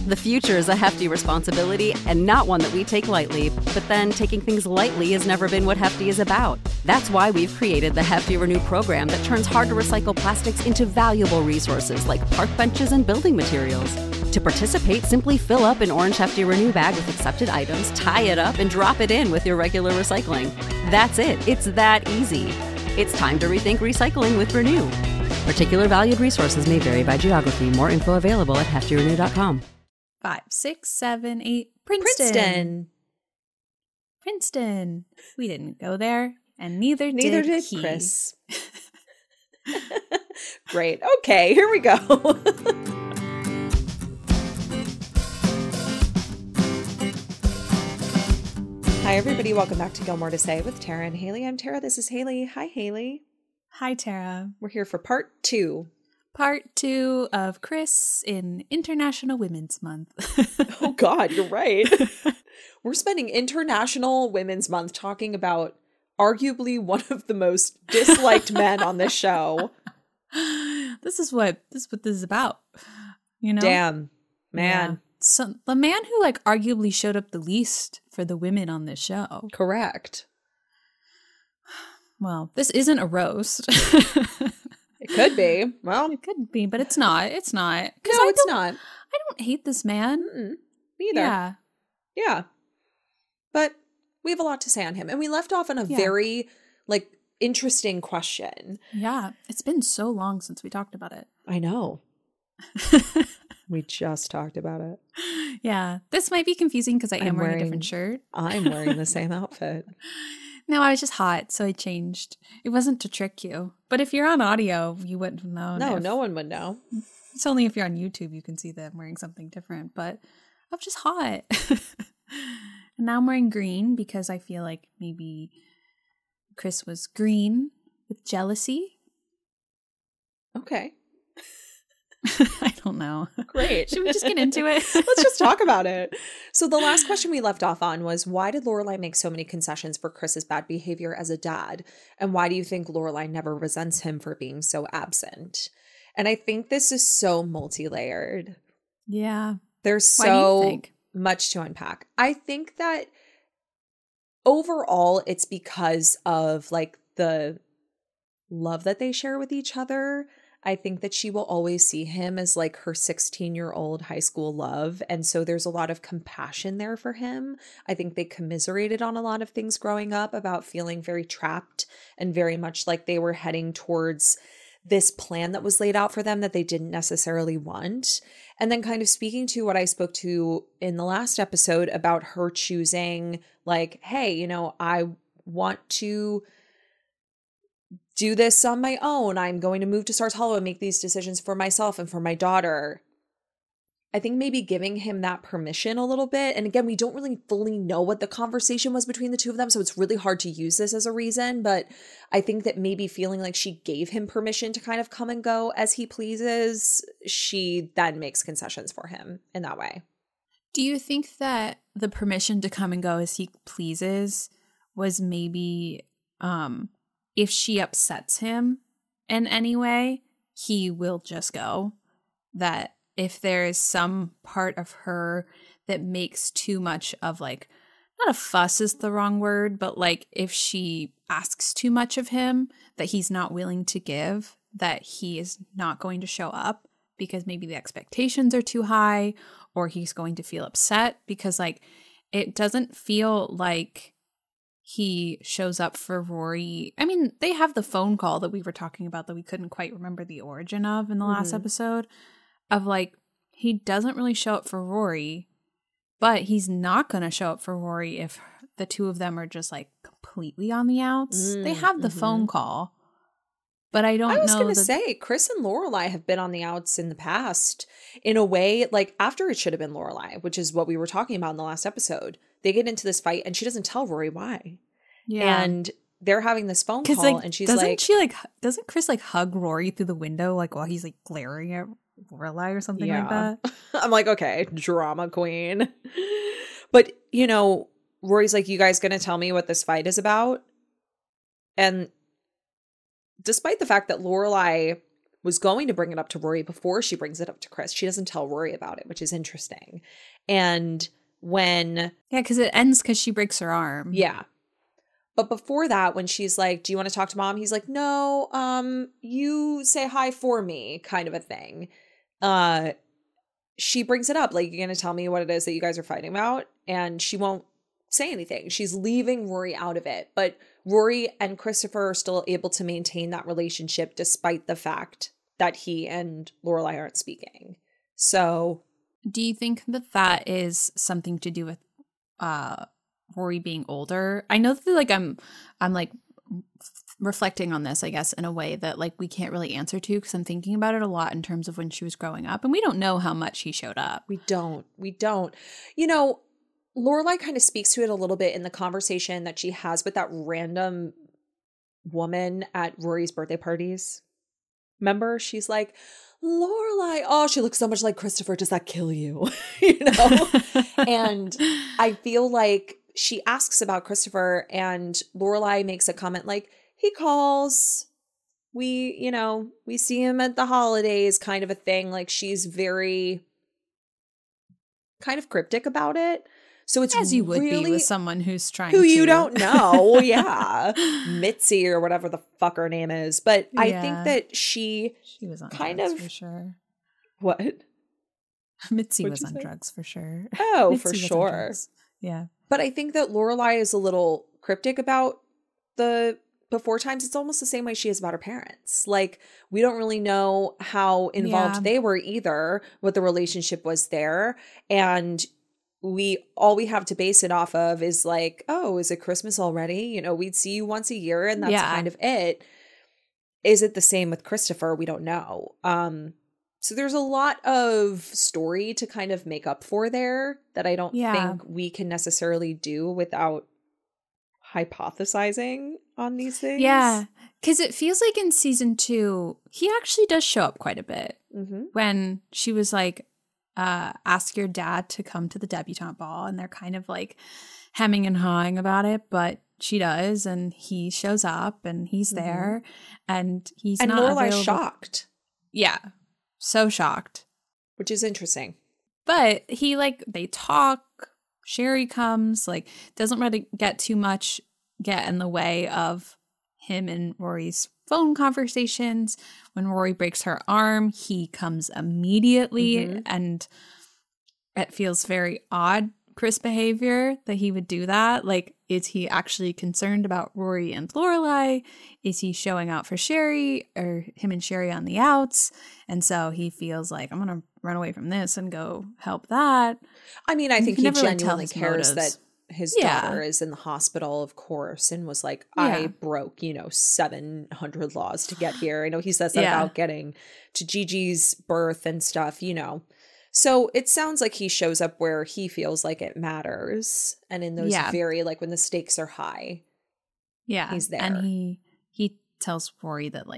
The future is a hefty responsibility and not one that we take lightly. But then taking things lightly has never been what Hefty is about. That's why we've created the Hefty Renew program that turns hard-to-recycle plastics into valuable resources like park benches and building materials. To participate, simply fill up an orange Hefty Renew bag with accepted items, tie it up, and drop it in with your regular recycling. That's it. It's that easy. It's time to rethink recycling with Renew. Particular valued resources may vary by geography. More info available at heftyrenew.com. 5, 6, 7, 8. Princeton. We didn't go there, and neither did he. Chris. Great. Okay, here we go. Hi, everybody. Welcome back to Gilmore to Say with Tara and Haley. I'm Tara. This is Haley. Hi, Haley. Hi, Tara. We're here for part 2. Part 2 of Chris in International Women's Month. Oh, God, you're right. We're spending International Women's Month talking about arguably one of the most disliked men on this show. This is what this is about. You know? Damn, man. Yeah. So the man who arguably showed up the least for the women on this show. Correct. Well, this isn't a roast. It could be. Well, it could be, but it's not. It's not. No, it's not. I don't hate this man. Me either. Yeah. Yeah. But we have a lot to say on him. And we left off on a very, interesting question. Yeah. It's been so long since we talked about it. I know. We just talked about it. Yeah. This might be confusing because I'm wearing a different shirt. I'm wearing the same outfit. No, I was just hot, so I changed. It wasn't to trick you. But if you're on audio, you wouldn't know. No, no one would know. It's only if you're on YouTube you can see that I'm wearing something different. But I'm just hot. And now I'm wearing green because I feel like maybe Chris was green with jealousy. Okay. I don't know. Great. Should we just get into it? Let's just talk about it. So the last question we left off on was, why did Lorelai make so many concessions for Chris's bad behavior as a dad? And why do you think Lorelai never resents him for being so absent? And I think this is so multi-layered. Yeah. There's so much to unpack. I think that overall it's because of the love that they share with each other. I think that she will always see him as her 16-year-old high school love. And so there's a lot of compassion there for him. I think they commiserated on a lot of things growing up about feeling very trapped and very much like they were heading towards this plan that was laid out for them that they didn't necessarily want. And then kind of speaking to what I spoke to in the last episode about her choosing hey, I want to do this on my own. I'm going to move to Stars Hollow and make these decisions for myself and for my daughter. I think maybe giving him that permission a little bit. And again, we don't really fully know what the conversation was between the two of them, so it's really hard to use this as a reason. But I think that maybe feeling like she gave him permission to kind of come and go as he pleases, she then makes concessions for him in that way. Do you think that the permission to come and go as he pleases was maybe if she upsets him in any way, he will just go? That if there is some part of her that makes too much of not a fuss is the wrong word, but if she asks too much of him that he's not willing to give, that he is not going to show up because maybe the expectations are too high, or he's going to feel upset because it doesn't feel like he shows up for Rory. I mean, they have the phone call that we were talking about that we couldn't quite remember the origin of in the last episode of he doesn't really show up for Rory, but he's not going to show up for Rory if the two of them are just completely on the outs. They have the phone call, but I don't know. I was going to say, Chris and Lorelai have been on the outs in the past in a way, after it should have been Lorelai, which is what we were talking about in the last episode. They get into this fight and she doesn't tell Rory why. Yeah. And they're having this phone call and she's doesn't Chris hug Rory through the window while he's glaring at Lorelai or something like that? I'm okay, drama queen. But, Rory's you guys gonna tell me what this fight is about? And despite the fact that Lorelai was going to bring it up to Rory before she brings it up to Chris. She doesn't tell Rory about it, which is interesting. And when... Yeah, because it ends because she breaks her arm. Yeah. But before that, when she's like, do you want to talk to mom? He's like, no, you say hi for me, kind of a thing. She brings it up, like, you're going to tell me what it is that you guys are fighting about? And she won't say anything. She's leaving Rory out of it. But Rory and Christopher are still able to maintain that relationship despite the fact that he and Lorelai aren't speaking. So... Do you think that that is something to do with Rory being older? I know that like I'm like reflecting on this, I guess, in a way that like we can't really answer to, because I'm thinking about it a lot in terms of when she was growing up, and we don't know how much he showed up. We don't. You know, Lorelai kind of speaks to it a little bit in the conversation that she has with that random woman at Rory's birthday parties. Remember? She's like, Lorelai, oh, she looks so much like Christopher. Does that kill you? You know? And I feel like she asks about Christopher, and Lorelai makes a comment like, he calls, we see him at the holidays, kind of a thing. Like, she's very kind of cryptic about it. So it's as you would really, be with someone who's trying who to. you don't know. Yeah. Mitzi or whatever the fuck her name is. But Yeah. I think that she was on kind drugs of for sure. What? Mitzi What'd was you on say? drugs for sure. Oh, Mitzi for was on sure. drugs. Yeah. But I think that Lorelai is a little cryptic about the before times. It's almost the same way she is about her parents. Like, we don't really know how involved Yeah. they were either, what the relationship was there. And all we have to base it off of is like, oh, is it Christmas already? You know, we'd see you once a year and that's Yeah. kind of it. Is it the same with Christopher? We don't know. So there's a lot of story to kind of make up for there that I don't think we can necessarily do without hypothesizing on these things. Yeah. Because it feels like in season 2, he actually does show up quite a bit. Mm-hmm. When she was like, ask your dad to come to the debutante ball, and they're kind of like hemming and hawing about it, but she does, and he shows up and he's there, and he's and not Lorelai's available. shocked. Yeah. So shocked. Which is interesting. But he they talk, Sherry comes, doesn't really get in the way of him and Rory's phone conversations. When Rory breaks her arm, he comes immediately, and it feels very odd, Chris behavior, that he would do that. Is he actually concerned about Rory and Lorelai? Is he showing out for Sherry, or him and Sherry on the outs? And so he feels like, I'm going to run away from this and go help that. I mean, I think he genuinely cares motives. that his daughter is in the hospital, of course, and was like, I broke, 700 laws to get here. I know he says that about getting to Gigi's birth and stuff, So it sounds like he shows up where he feels like it matters. And in those very, when the stakes are high, he's there. And he tells Rory that,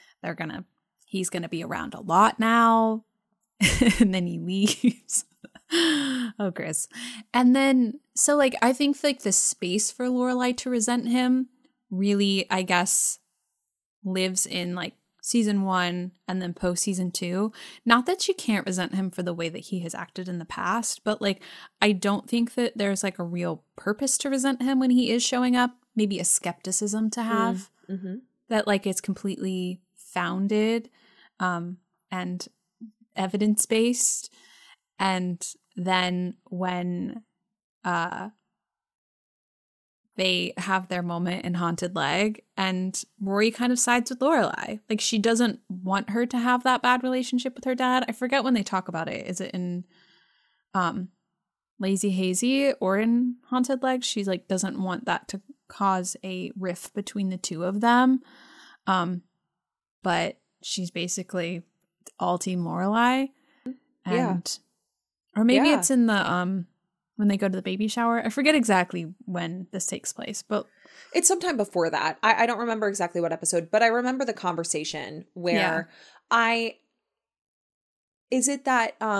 he's going to be around a lot now. And then he leaves. Oh, Chris. And then, so I think the space for Lorelai to resent him really, I guess, lives in season 1 and then post season 2. Not that she can't resent him for the way that he has acted in the past, but I don't think that there's a real purpose to resent him when he is showing up. Maybe a skepticism to have that it's completely founded and evidence-based. And then when they have their moment in Haunted Leg, and Rory kind of sides with Lorelai. She doesn't want her to have that bad relationship with her dad. I forget when they talk about it. Is it in Lazy Hazy or in Haunted Leg? She's doesn't want that to cause a rift between the two of them. But she's basically all team Lorelai. And or maybe it's in the when they go to the baby shower. I forget exactly when this takes place, but it's sometime before that. I don't remember exactly what episode, but I remember the conversation where is it that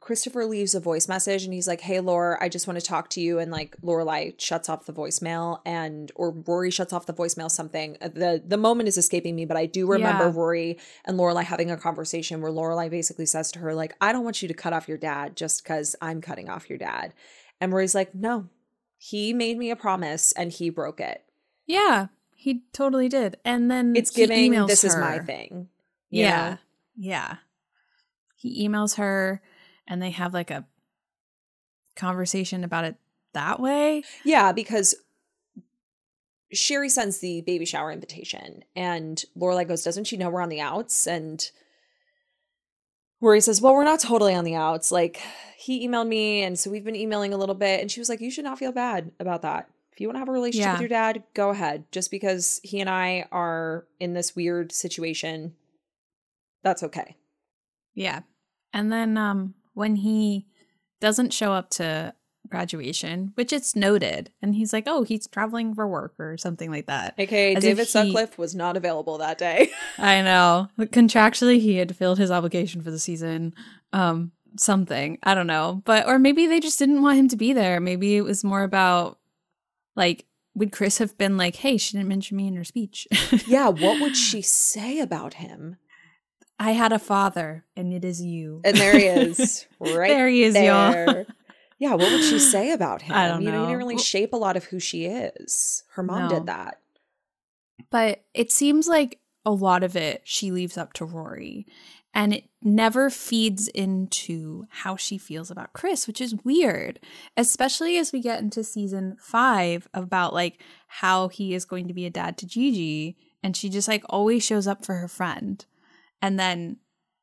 Christopher leaves a voice message and he's like, hey, Laura, I just want to talk to you. And like Lorelai shuts off the voicemail or Rory shuts off the voicemail, something. The moment is escaping me, but I do remember Rory and Lorelai having a conversation where Lorelai basically says to her, like, I don't want you to cut off your dad just because I'm cutting off your dad. And Rory's like, no, he made me a promise and he broke it. Yeah, he totally did. And then it's giving, this her. Is my thing. Yeah. Yeah. He emails her and they have like a conversation about it that way. Yeah, because Sherry sends the baby shower invitation and Lorelai goes, doesn't she know we're on the outs? And Rory says, well, we're not totally on the outs. Like, he emailed me and so we've been emailing a little bit. And she was like, you should not feel bad about that. If you want to have a relationship with your dad, go ahead. Just because he and I are in this weird situation, that's okay. Yeah. And then when he doesn't show up to graduation, which it's noted, and he's like, oh, he's traveling for work or something like that. AKA David Sutcliffe was not available that day. I know. Contractually, he had fulfilled his obligation for the season. Something. I don't know. Or maybe they just didn't want him to be there. Maybe it was more about, like, would Chris have been like, hey, she didn't mention me in her speech? Yeah, what would she say about him? I had a father, and it is you. And there he is. Right there he is, y'all. Yeah, what would she say about him? I don't know. He didn't really shape a lot of who she is. Her mom did that. But it seems like a lot of it she leaves up to Rory. And it never feeds into how she feels about Chris, which is weird. Especially as we get into season 5 about like how he is going to be a dad to Gigi. And she just like always shows up for her friend. And then,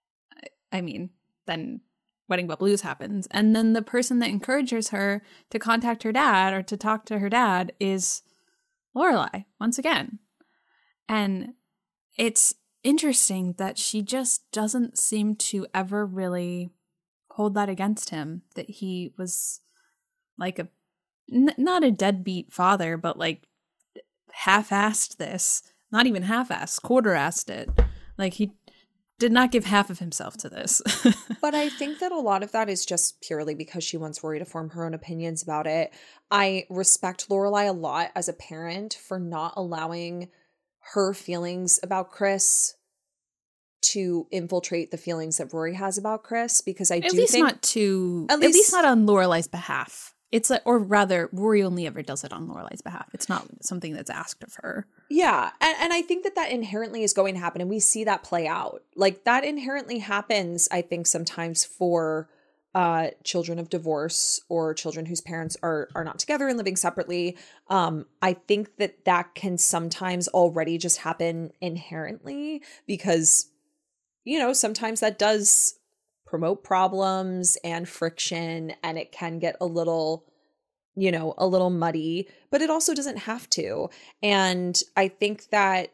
then Wedding But Blues happens. And then the person that encourages her to contact her dad or to talk to her dad is Lorelai, once again. And it's interesting that she just doesn't seem to ever really hold that against him, that he was like not a deadbeat father, but like half-assed this. Not even half-assed, quarter-assed it. Like he did not give half of himself to this. But I think that a lot of that is just purely because she wants Rory to form her own opinions about it. I respect Lorelai a lot as a parent for not allowing her feelings about Chris to infiltrate the feelings that Rory has about Chris, because at least not on Lorelai's behalf. It's like, or rather, Rory only ever does it on Lorelai's behalf. It's not something that's asked of her. Yeah, and I think that inherently is going to happen, and we see that play out. Like, that inherently happens, I think, sometimes for children of divorce or children whose parents are not together and living separately. I think that can sometimes already just happen inherently because, sometimes that does promote problems and friction, and it can get a little muddy, but it also doesn't have to. And I think that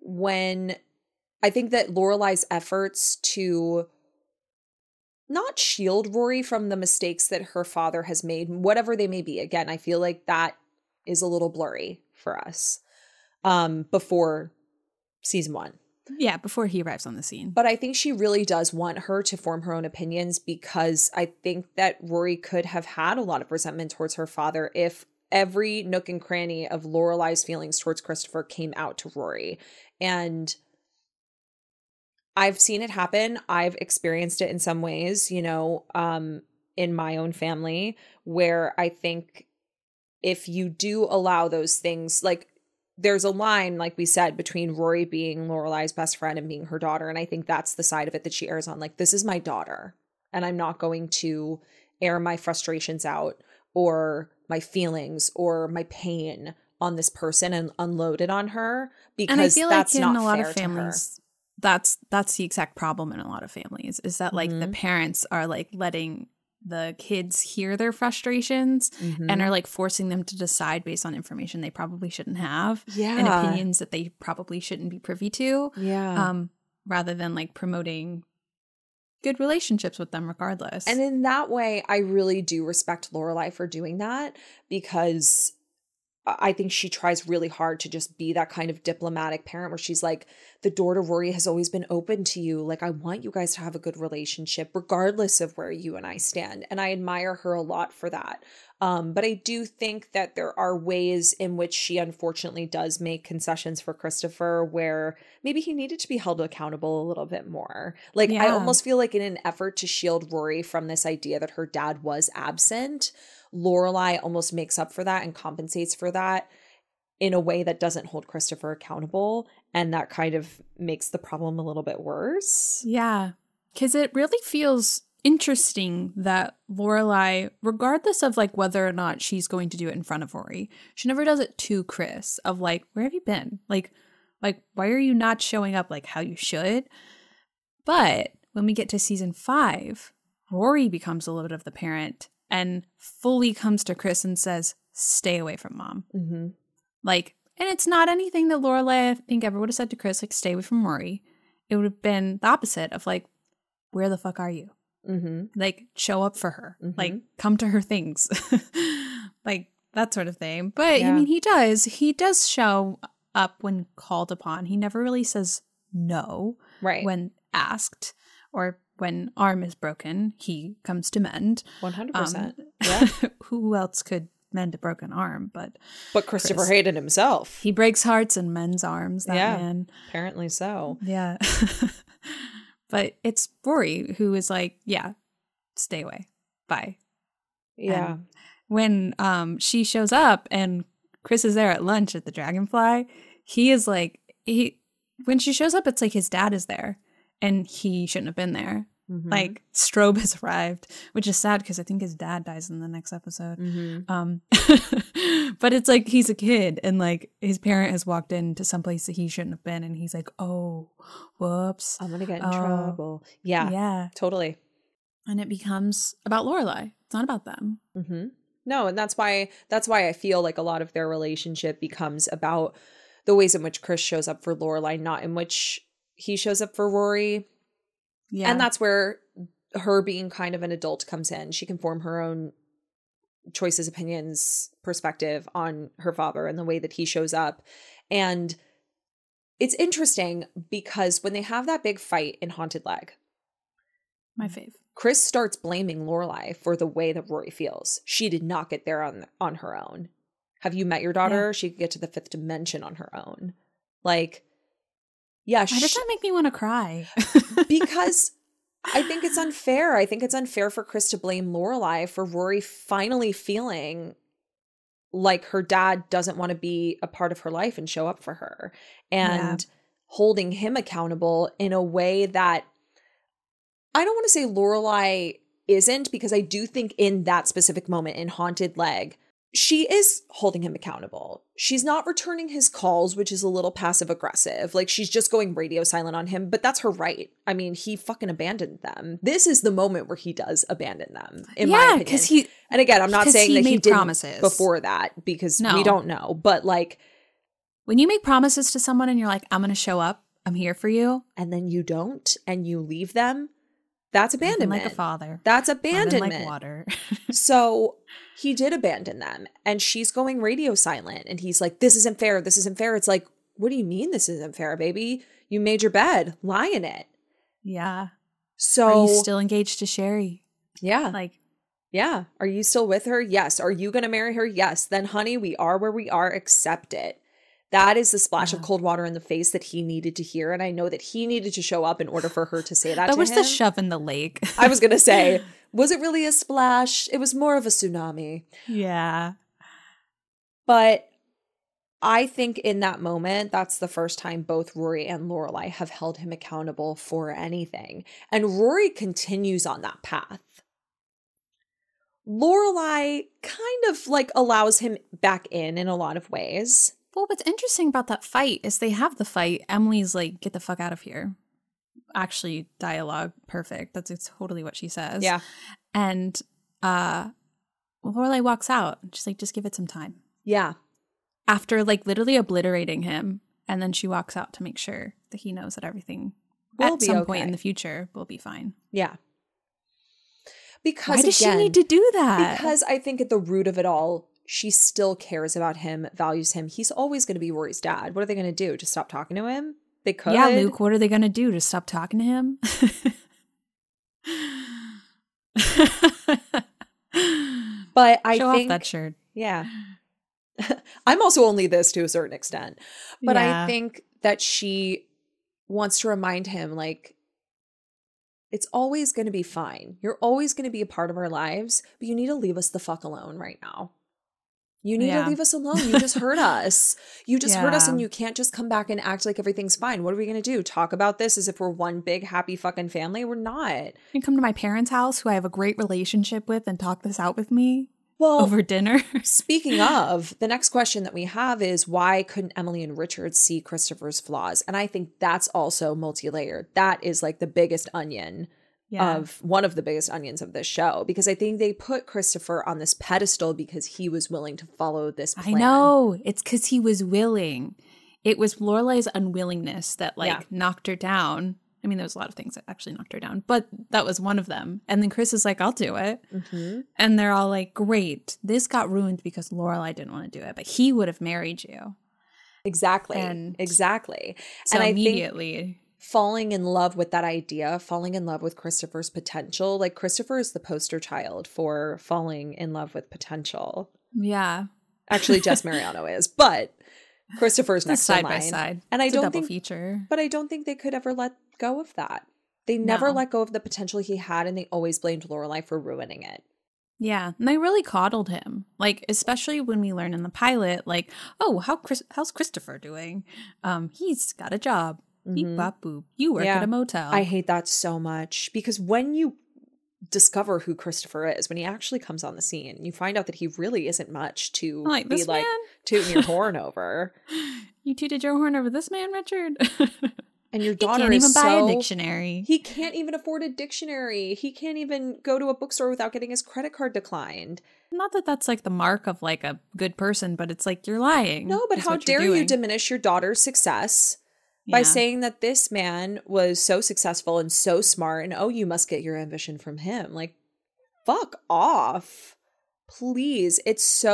Lorelai's efforts to not shield Rory from the mistakes that her father has made, whatever they may be. Again, I feel like that is a little blurry for us before season 1. Yeah, before he arrives on the scene. But I think she really does want her to form her own opinions, because I think that Rory could have had a lot of resentment towards her father if every nook and cranny of Lorelai's feelings towards Christopher came out to Rory. And I've seen it happen. I've experienced it in some ways, in my own family, where I think if you do allow those things, like, there's a line, like we said, between Rory being Lorelai's best friend and being her daughter. And I think that's the side of it that she airs on. Like, this is my daughter, and I'm not going to air my frustrations out or my feelings or my pain on this person and unload it on her, because and I feel that's like in not a lot fair of families, that's the exact problem in a lot of families, is that like the parents are like letting the kids hear their frustrations and are like forcing them to decide based on information they probably shouldn't have and opinions that they probably shouldn't be privy to, rather than like promoting good relationships with them regardless. And in that way, I really do respect Lorelai for doing that, because I think she tries really hard to just be that kind of diplomatic parent where she's like, the door to Rory has always been open to you. Like, I want you guys to have a good relationship, regardless of where you and I stand. And I admire her a lot for that. But I do think that there are ways in which she unfortunately does make concessions for Christopher where maybe he needed to be held accountable a little bit more. Like, I almost feel like in an effort to shield Rory from this idea that her dad was absent, Lorelai almost makes up for that and compensates for that in a way that doesn't hold Christopher accountable. And that kind of makes the problem a little bit worse. Yeah, because it really feels interesting that Lorelai, regardless of like whether or not she's going to do it in front of Rory, she never does it to Chris of like, where have you been? Like why are you not showing up like how you should? But when we get to season 5, Rory becomes a little bit of the parent and fully comes to Chris and says, stay away from mom. Mm-hmm. Like, and it's not anything that Lorelai, I think, ever would have said to Chris, like, stay away from Rory. It would have been the opposite of like, where the fuck are you? Mm-hmm. Like, show up for her. Mm-hmm. Like, come to her things. Like, that sort of thing. But, I mean, he does show up when called upon. He never really says no when asked, or when arm is broken, he comes to mend. 100%. Yeah. Who else could mend a broken arm but Christopher Hayden himself? He breaks hearts and mends arms, that man. Apparently so. Yeah. But it's Rory who is like, yeah, stay away. Bye. Yeah. And when she shows up and Chris is there at lunch at the Dragonfly, he is like, when she shows up, it's like his dad is there and he shouldn't have been there. Mm-hmm. Like, Strobe has arrived, which is sad because I think his dad dies in the next episode. Mm-hmm. But it's like he's a kid and like his parent has walked into someplace that he shouldn't have been, and he's like, oh, whoops, I'm gonna get in trouble. Yeah, totally. And it becomes about Lorelai. It's not about them. Mm-hmm. No, and that's why I feel like a lot of their relationship becomes about the ways in which Chris shows up for Lorelai, not in which he shows up for Rory. Yeah. And that's where her being kind of an adult comes in. She can form her own choices, opinions, perspective on her father and the way that he shows up. And it's interesting because when they have that big fight in Haunted Leg, my fave, Chris starts blaming Lorelai for the way that Rory feels. She did not get there on her own. Have you met your daughter? Yeah. She could get to the 5th dimension on her own. Like, yeah. Why does that make me want to cry? Because I think it's unfair. I think it's unfair for Chris to blame Lorelai for Rory finally feeling like her dad doesn't want to be a part of her life and show up for her, and holding him accountable in a way that I don't want to say Lorelai isn't, because I do think in that specific moment in Haunted Leg, she is holding him accountable. She's not returning his calls, which is a little passive aggressive. Like, she's just going radio silent on him, but that's her right. I mean, he fucking abandoned them. This is the moment where he does abandon them, in my opinion. Because and again, I'm not saying that he didn't promises before that, because we don't know. But like, when you make promises to someone and you're like, I'm going to show up, I'm here for you, and then you don't, and you leave them, that's abandonment. Like a father. That's abandonment. Like water. So he did abandon them, and she's going radio silent, and he's like, this isn't fair. This isn't fair. It's like, what do you mean this isn't fair, baby? You made your bed. Lie in it. Yeah. So are you still engaged to Sherry? Yeah. Like, yeah. Are you still with her? Yes. Are you going to marry her? Yes. Then honey, we are where we are. Accept it. That is the splash of cold water in the face that he needed to hear. And I know that he needed to show up in order for her to say that to him. That was the shove in the lake. I was going to say, was it really a splash? It was more of a tsunami. Yeah. But I think in that moment, that's the first time both Rory and Lorelai have held him accountable for anything. And Rory continues on that path. Lorelai kind of like allows him back in a lot of ways. Well, what's interesting about that fight is they have the fight. Emily's like, get the fuck out of here. Actually, dialogue, perfect. That's totally what she says. Yeah. And Lorelai walks out. She's like, just give it some time. Yeah. After like literally obliterating him. And then she walks out to make sure that he knows that everything at some point in the future will be fine. Yeah. Because why does she need to do that? Because I think at the root of it all, she still cares about him, values him. He's always going to be Rory's dad. What are they going to do? Just stop talking to him? They could. Yeah, Luke, what are they going to do? To stop talking to him? But I Show think off that shirt. Yeah. I'm also only this to a certain extent. But Yeah. I think that she wants to remind him, like, it's always going to be fine. You're always going to be a part of our lives, but you need to leave us the fuck alone right now. You need to leave us alone. You just hurt us. You just hurt us, and you can't just come back and act like everything's fine. What are we going to do? Talk about this as if we're one big happy fucking family? We're not. You come to my parents' house, who I have a great relationship with, and talk this out with me Well, over dinner. speaking of, the next question that we have is, why couldn't Emily and Richard see Christopher's flaws? And I think that's also multi-layered. That is like the biggest onion of one of the biggest onions of this show, because I think they put Christopher on this pedestal because he was willing to follow this plan. I know. It's because he was willing. It was Lorelai's unwillingness that knocked her down. I mean, there was a lot of things that actually knocked her down, but that was one of them. And then Chris is like, I'll do it. Mm-hmm. And they're all like, great. This got ruined because Lorelai didn't want to do it, but he would have married you. Exactly. And exactly. So and I immediately think falling in love with that idea, falling in love with Christopher's potential, like Christopher is the poster child for falling in love with potential. Yeah. Actually, Jess Mariano is, but Christopher's next in side line. by side. And it's I a don't double think feature. But I don't think they could ever let go of that. They never No. let go of the potential he had, and they always blamed Lorelai for ruining it. Yeah, and they really coddled him. Like, especially when we learn in the pilot, like, oh, how's Christopher doing? He's got a job. Beep bop boop. You work at a motel. I hate that so much, because when you discover who Christopher is, when he actually comes on the scene, you find out that he really isn't much to like, be this like man? tooting your horn over. You tooted your horn over this man, Richard? And your He daughter can't is even buy so... a dictionary. He can't even afford a dictionary. He can't even go to a bookstore without getting his credit card declined. Not that that's like the mark of like a good person, but it's like you're lying. No, but is how what you're dare you doing. diminish your daughter's success by Yeah. saying that this man was so successful and so smart, and oh, you must get your ambition from him. Like, fuck off. Please. It's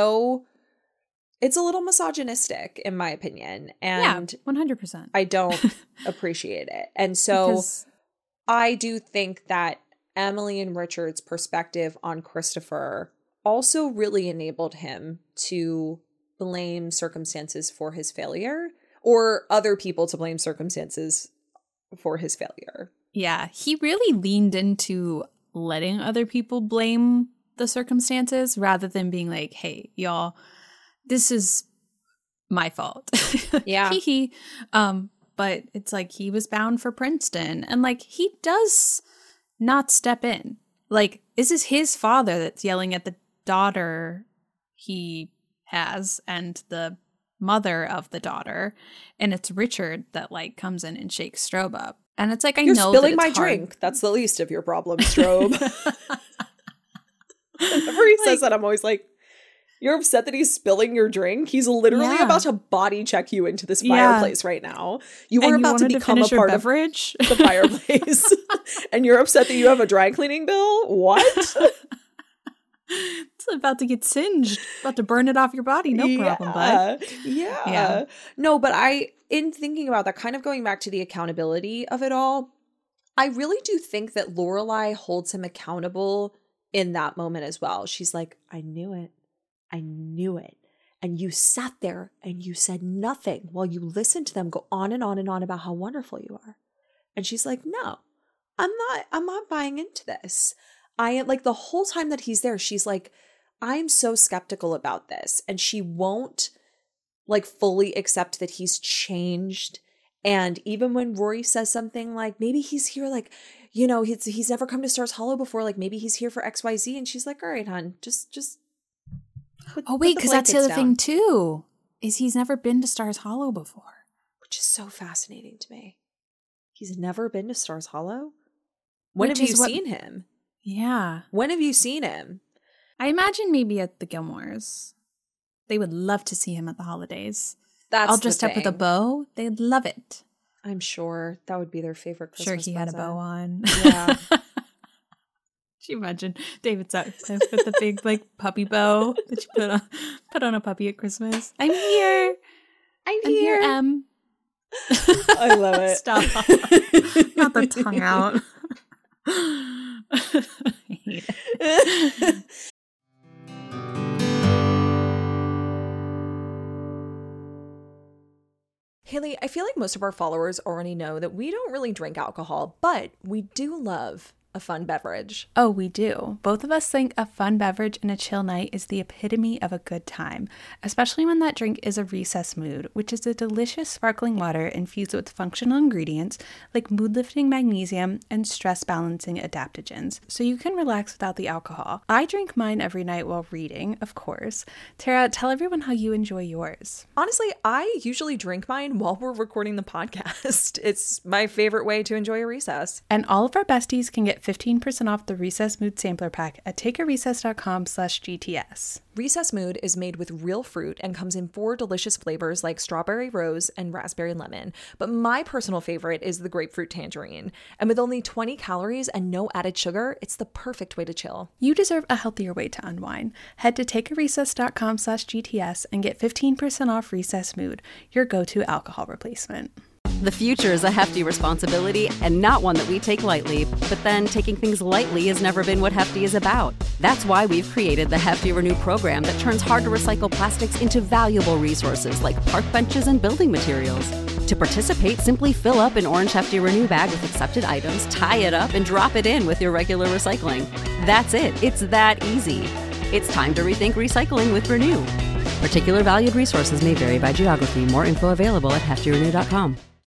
a little misogynistic, in my opinion. And yeah, 100%. I don't appreciate it. And so Because- I do think that Emily and Richard's perspective on Christopher also really enabled him to blame circumstances for his failure, or other people to blame circumstances for his failure. Yeah, he really leaned into letting other people blame the circumstances rather than being like, hey, y'all, this is my fault. Yeah. Hee hee. But it's like he was bound for Princeton, and like he does not step in. Like, this is his father that's yelling at the daughter he has and the mother of the daughter, and it's Richard that like comes in and shakes Strobe up. And it's like, I You're know spilling that my it's hard. drink. That's the least of your problems, Strobe. Whenever he says that, I'm always like, you're upset that he's spilling your drink? He's literally Yeah. about to body check you into this Yeah. fireplace right now. You And are you about to wanted become a finish your part of beverage? the fireplace. And you're upset that you have a dry cleaning bill? What? It's about to get singed. About to burn it off your body. No problem, bud. Yeah. No, but in thinking about that, kind of going back to the accountability of it all, I really do think that Lorelai holds him accountable in that moment as well. She's like, I knew it. I knew it. And you sat there and you said nothing while you listened to them go on and on and on about how wonderful you are. And she's like, no, I'm not buying into this. I am, like, the whole time that he's there, she's like, I'm so skeptical about this. And she won't like fully accept that he's changed. And even when Rory says something like, maybe he's here, like, you know, he's never come to Stars Hollow before, like maybe he's here for XYZ. And she's like, all right, hon, just Oh, wait, because that's the other thing, down. too, is he's never been to Stars Hollow before. Which is so fascinating to me. He's never been to Stars Hollow? When Which have you is what- seen him? Yeah. When have you seen him? I imagine maybe at the Gilmores. They would love to see him at the holidays. That's All the dressed up with a thing. bow. They'd love it. I'm sure that would be their favorite Christmas Sure, he had a bow present. on. Yeah. Can you imagine David Sutcliffe with the big like puppy bow that you put on a puppy at Christmas? I'm here. I'm I'm here, here. Em. I love it. Stop. Not the tongue out. I hate it. Haley, I feel like most of our followers already know that we don't really drink alcohol, but we do love a fun beverage. Oh, we do. Both of us think a fun beverage and a chill night is the epitome of a good time, especially when that drink is a Recess Mood, which is a delicious sparkling water infused with functional ingredients like mood-lifting magnesium and stress-balancing adaptogens, so you can relax without the alcohol. I drink mine every night while reading, of course. Tara, tell everyone how you enjoy yours. Honestly, I usually drink mine while we're recording the podcast. It's my favorite way to enjoy a recess. And all of our besties can get 15% off the Recess Mood Sampler Pack at takearecess.com/GTS. Recess Mood is made with real fruit and comes in 4 delicious flavors like strawberry rose and raspberry lemon. But my personal favorite is the grapefruit tangerine. And with only 20 calories and no added sugar, it's the perfect way to chill. You deserve a healthier way to unwind. Head to takearecess.com/GTS and get 15% off Recess Mood, your go-to alcohol replacement. The future is a hefty responsibility and not one that we take lightly, but then taking things lightly has never been what Hefty is about. That's why we've created the Hefty Renew program that turns hard-to-recycle plastics into valuable resources like park benches and building materials. To participate, simply fill up an orange Hefty Renew bag with accepted items, tie it up, and drop it in with your regular recycling. That's it. It's that easy. It's time to rethink recycling with Renew. Particular valued resources may vary by geography. More info available at heftyrenew.com.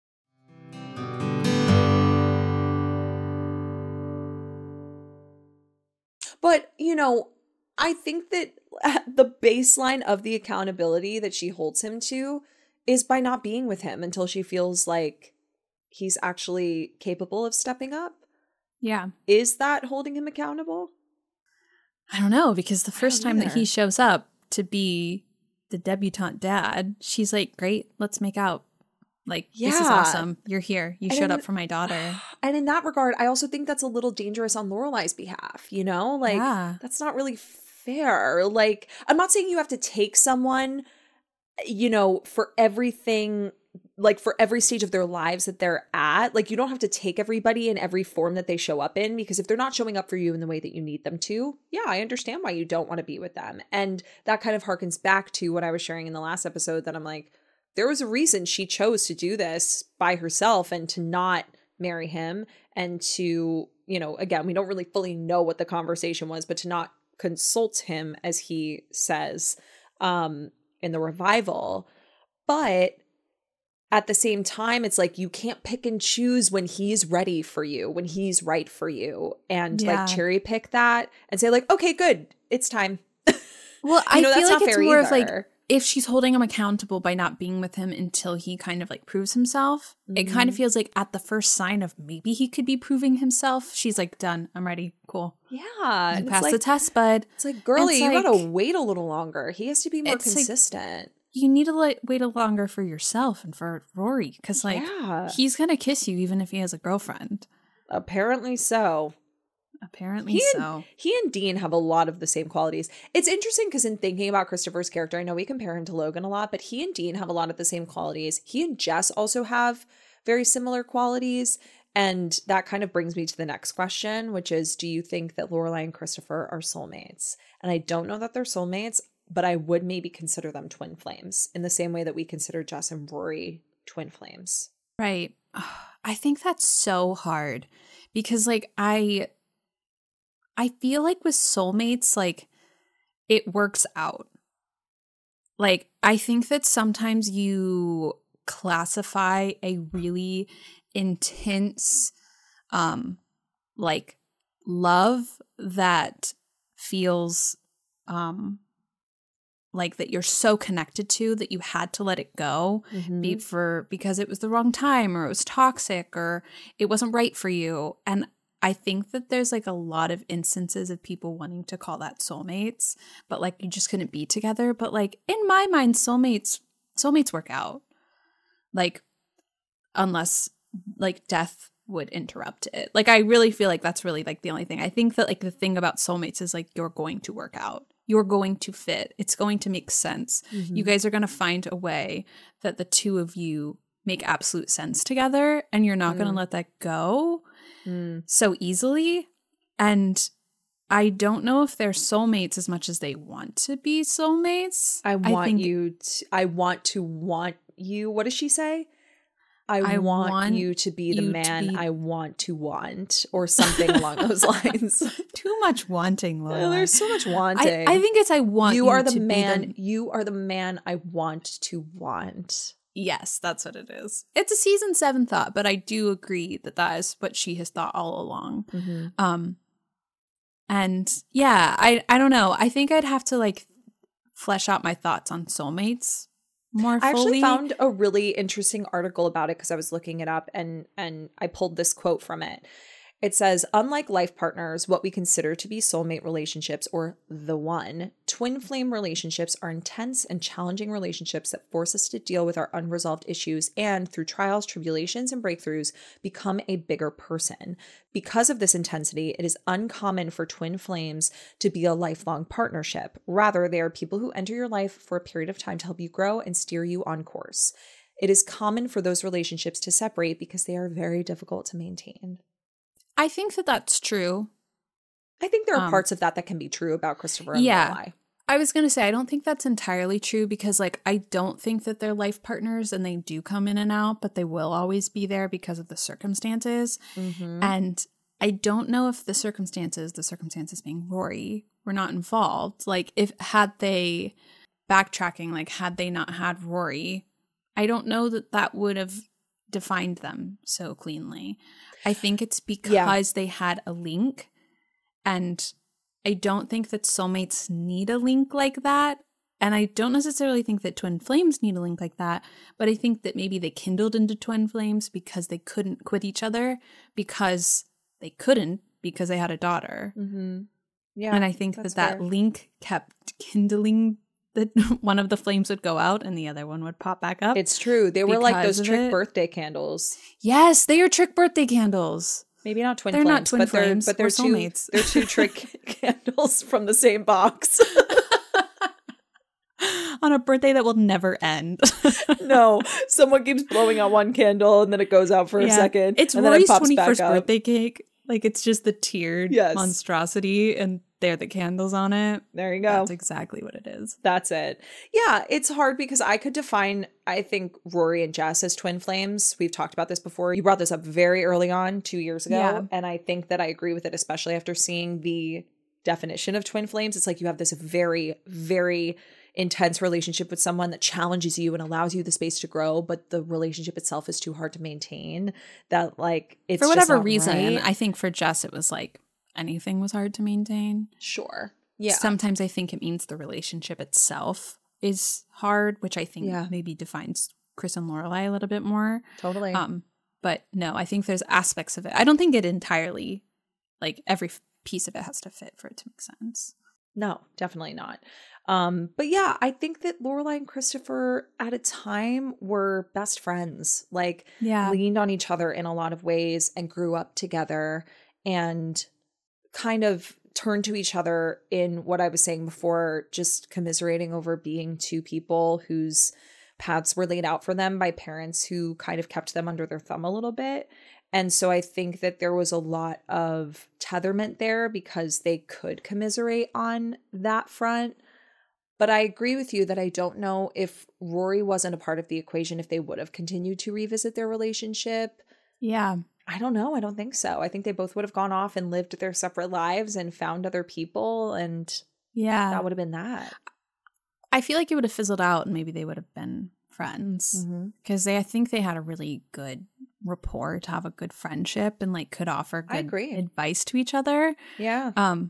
But, I think that the baseline of the accountability that she holds him to is by not being with him until she feels like he's actually capable of stepping up. Yeah. Is that holding him accountable? I don't know, because the first time that he shows up to be the debutante dad, she's like, great, let's make out. Like, this is awesome. You're here. You showed up for my daughter. And in that regard, I also think that's a little dangerous on Lorelai's behalf, That's not really fair. Like, I'm not saying you have to take someone, for everything, like for every stage of their lives that they're at. Like, you don't have to take everybody in every form that they show up in, because if they're not showing up for you in the way that you need them to, I understand why you don't want to be with them. And that kind of harkens back to what I was sharing in the last episode, that I'm like, there was a reason she chose to do this by herself and to not marry him, and to, again, we don't really fully know what the conversation was, but to not consult him, as he says, in the revival. But at the same time, it's like, you can't pick and choose when he's ready for you, when he's right for you, and like cherry pick that and say like, okay, good, it's time. Well, I feel like it's more either. of like, if she's holding him accountable by not being with him until he kind of like proves himself, it kind of feels like at the first sign of maybe he could be proving himself, she's like, done, I'm ready, cool. Yeah. You passed the test, bud. It's like, girlie, you gotta wait a little longer. He has to be more consistent. You need to wait a little longer for yourself and for Rory, because he's gonna kiss you even if he has a girlfriend. Apparently so. He and Dean have a lot of the same qualities. It's interesting because in thinking about Christopher's character, I know we compare him to Logan a lot, but he and Dean have a lot of the same qualities. He and Jess also have very similar qualities. And that kind of brings me to the next question, which is, do you think that Lorelai and Christopher are soulmates? And I don't know that they're soulmates, but I would maybe consider them twin flames in the same way that we consider Jess and Rory twin flames. Right. I think that's so hard because I feel like with soulmates, like, it works out. Like, I think that sometimes you classify a really intense, like, love that feels, like that you're so connected to that you had to let it go because it was the wrong time, or it was toxic, or it wasn't right for you. And I think that there's like a lot of instances of people wanting to call that soulmates, but like you just couldn't be together. But like in my mind, soulmates work out. Like, unless like death would interrupt it. Like, I really feel like that's really like the only thing. I think that like the thing about soulmates is like you're going to work out. You're going to fit. It's going to make sense. You guys are going to find a way that the two of you make absolute sense together, and you're not going to let that go so easily. And I don't know if they're soulmates as much as they want to be soulmates. I want to want you. What does she say? I want you to be the man I want to want, or something along those lines. Too much wanting, Laura. There's so much wanting. I think it's I want you are the to man. be the... You are the man I want to want. Yes, that's what it is. It's a season 7 thought, but I do agree that that is what she has thought all along. Mm-hmm. And yeah, I don't know. I think I'd have to like flesh out my thoughts on soulmates more fully. I actually found a really interesting article about it because I was looking it up, and I pulled this quote from it. It says, unlike life partners, what we consider to be soulmate relationships, or the one, twin flame relationships are intense and challenging relationships that force us to deal with our unresolved issues and, through trials, tribulations, and breakthroughs, become a bigger person. Because of this intensity, it is uncommon for twin flames to be a lifelong partnership. Rather, they are people who enter your life for a period of time to help you grow and steer you on course. It is common for those relationships to separate because they are very difficult to maintain. I think that that's true. I think there are parts of that can be true about Christopher and Lorelai. I was going to say, I don't think that's entirely true because, like, I don't think that they're life partners and they do come in and out, but they will always be there because of the circumstances. Mm-hmm. And I don't know if the circumstances being Rory, were not involved. Like, had they not had Rory, I don't know that would have defined them so cleanly. I think it's because they had a link, and I don't think that soulmates need a link like that. And I don't necessarily think that twin flames need a link like that, but I think that maybe they kindled into twin flames because they couldn't quit each other because they had a daughter. Mm-hmm. Yeah, and I think that link kept kindling. That one of the flames would go out and the other one would pop back up. It's true. They were like those trick birthday candles. Yes, they are trick birthday candles. Maybe not twin flames. They're not twin flames, but they're soulmates. They're two trick candles from the same box. On a birthday that will never end. No, someone keeps blowing out one candle and then it goes out for a second. It's and Rory's then it pops 21st back up. birthday cake. Like, it's just the tiered monstrosity, and they're the candles on it. There you go. That's exactly what it is. That's it. Yeah, it's hard because I could define, I think, Rory and Jess as twin flames. We've talked about this before. You brought this up very early on, 2 years ago. Yeah. And I think that I agree with it, especially after seeing the definition of twin flames. It's like you have this very, very intense relationship with someone that challenges you and allows you the space to grow, but the relationship itself is too hard to maintain. That, like, it's for whatever just not reason, right. I think for Jess it was like anything was hard to maintain. Sure. Yeah. Sometimes I think it means the relationship itself is hard, which I think maybe defines Chris and Lorelai a little bit more. Totally. But no, I think there's aspects of it. I don't think it entirely, like, every piece of it has to fit for it to make sense. No, definitely not. But yeah, I think that Lorelai and Christopher at a time were best friends, like leaned on each other in a lot of ways and grew up together and kind of turned to each other in what I was saying before, just commiserating over being two people whose paths were laid out for them by parents who kind of kept them under their thumb a little bit. And so I think that there was a lot of tetherment there because they could commiserate on that front. But I agree with you that I don't know if Rory wasn't a part of the equation, if they would have continued to revisit their relationship. Yeah. I don't know. I don't think so. I think they both would have gone off and lived their separate lives and found other people. And that would have been that. I feel like it would have fizzled out and maybe they would have been friends because I think they had a really good rapport to have a good friendship and like could offer good advice to each other. Yeah.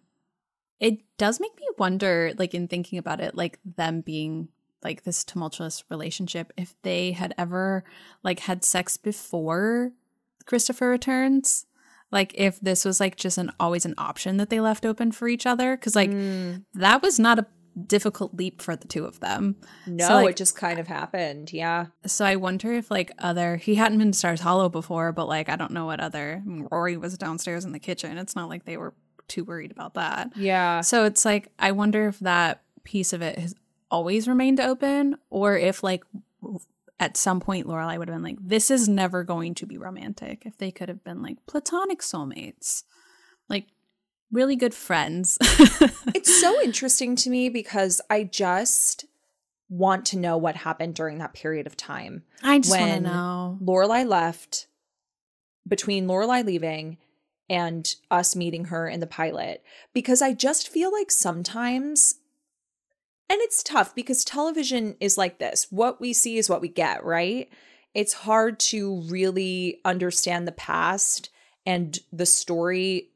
It does make me wonder, like, in thinking about it, like them being like this tumultuous relationship, if they had ever like had sex before Christopher returns, like if this was like just always an option that they left open for each other, because like that was not a difficult leap for the two of them. No, so, like, it just kind of happened. Yeah. So I wonder if like he hadn't been to Stars Hollow before, but like I don't know what Rory was downstairs in the kitchen. It's not like they were too worried about that. Yeah. So it's like I wonder if that piece of it has always remained open, or if like at some point Lorelai would have been like, this is never going to be romantic. If they could have been like platonic soulmates, like really good friends. It's so interesting to me because I just want to know what happened during that period of time. I just want to know. Lorelai left, between Lorelai leaving and us meeting her in the pilot, because I just feel like sometimes, and it's tough because television is like this. What we see is what we get, right? It's hard to really understand the past and the story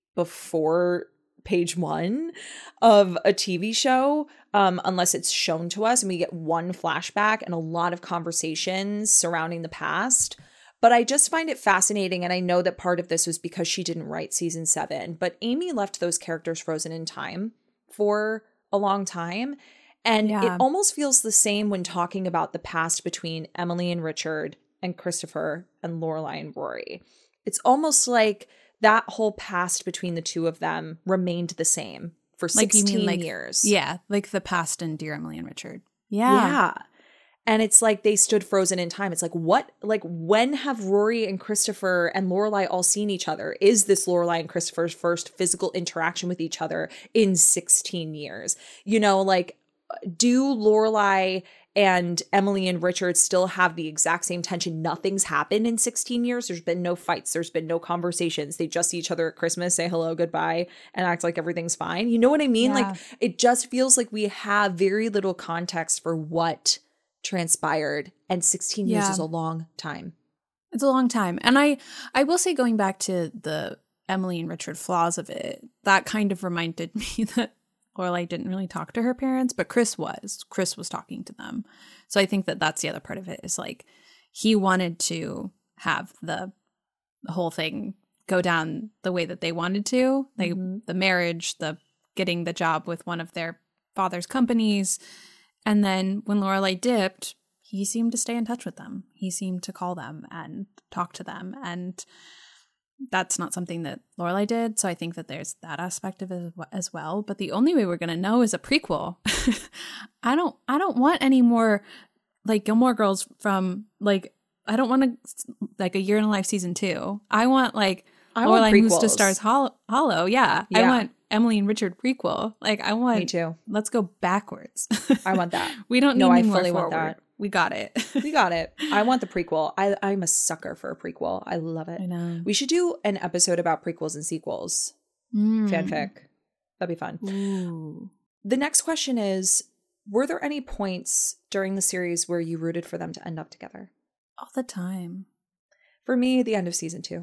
before page one of a TV show, unless it's shown to us and we get one flashback and a lot of conversations surrounding the past. But I just find it fascinating, and I know that part of this was because she didn't write season 7, but Amy left those characters frozen in time for a long time. And it almost feels the same when talking about the past between Emily and Richard and Christopher and Lorelai and Rory. It's almost like that whole past between the two of them remained the same for 16 years. Yeah, like the past in Dear Emily and Richard. Yeah. And it's like they stood frozen in time. It's like, what? Like, when have Rory and Christopher and Lorelai all seen each other? Is this Lorelai and Christopher's first physical interaction with each other in 16 years? You know, like, do Lorelai and Emily and Richard still have the exact same tension? Nothing's happened in 16 years. There's been no fights. There's been no conversations. They just see each other at Christmas, say hello, goodbye, and act like everything's fine. You know what I mean? Yeah. Like, it just feels like we have very little context for what transpired, and 16 years is a long time. It's a long time. And I will say, going back to the Emily and Richard flaws of it, that kind of reminded me that Lorelai didn't really talk to her parents, but Chris was talking to them. So I think that that's the other part of it, is like he wanted to have the whole thing go down the way that they wanted to, like the marriage, the getting the job with one of their father's companies. And then when Lorelai dipped, he seemed to stay in touch with them. He seemed to call them and talk to them. And that's not something that Lorelai did. So I think that there's that aspect of it as well. But the only way we're going to know is a prequel. I don't want any more like Gilmore Girls from like, I don't want like A Year in a Life season 2. I want like Lorelai moves to Stars Hollow. Yeah. I want Emily and Richard prequel. Like I want. Me too. Let's go backwards. I want that. We don't need I more fully forward. Want that. We got it. We got it. I want the prequel. I'm a sucker for a prequel. I love it. I know. We should do an episode about prequels and sequels. Fanfic. That'd be fun. Ooh. The next question is, were there any points during the series where you rooted for them to end up together? All the time. For me, the end of season 2.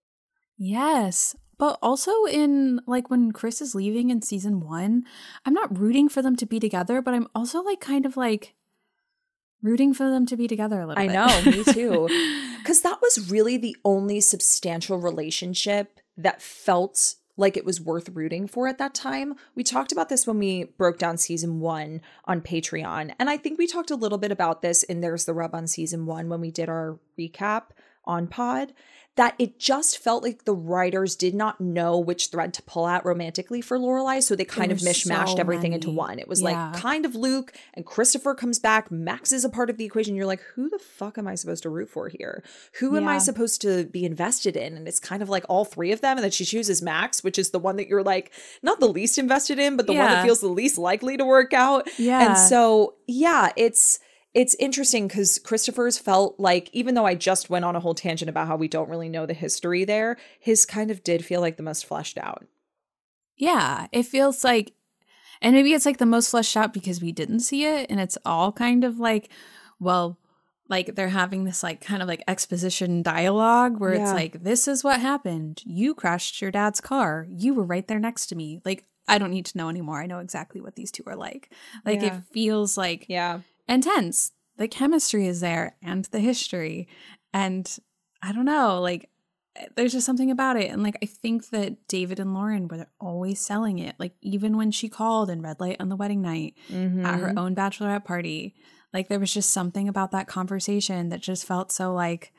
Yes. But also in like when Chris is leaving in season 1, I'm not rooting for them to be together, but I'm also like kind of like rooting for them to be together a little bit. I know, me too. Because that was really the only substantial relationship that felt like it was worth rooting for at that time. We talked about this when we broke down season 1 on Patreon. And I think we talked a little bit about this in There's the Rub on season 1 when we did our recap on pod, that it just felt like the writers did not know which thread to pull at romantically for Lorelai, so they kind of mishmashed everything into one. It was like kind of Luke and Christopher comes back, Max is a part of the equation. You're like, who the fuck am I supposed to root for here? Who am I supposed to be invested in? And it's kind of like all three of them, and then she chooses Max, which is the one that you're like not the least invested in, but the one that feels the least likely to work out. And so it's interesting because Christopher's felt like, even though I just went on a whole tangent about how we don't really know the history there, his kind of did feel like the most fleshed out. Yeah, it feels like, and maybe it's like the most fleshed out because we didn't see it. And it's all kind of like, well, like they're having this like kind of like exposition dialogue where it's like, this is what happened. You crashed your dad's car. You were right there next to me. Like, I don't need to know anymore. I know exactly what these two are like. Like, it feels like intense. The chemistry is there and the history. And I don't know, like there's just something about it. And like I think that David and Lauren were always selling it. Like even when she called in Red Light on the wedding night at her own bachelorette party, like there was just something about that conversation that just felt so like,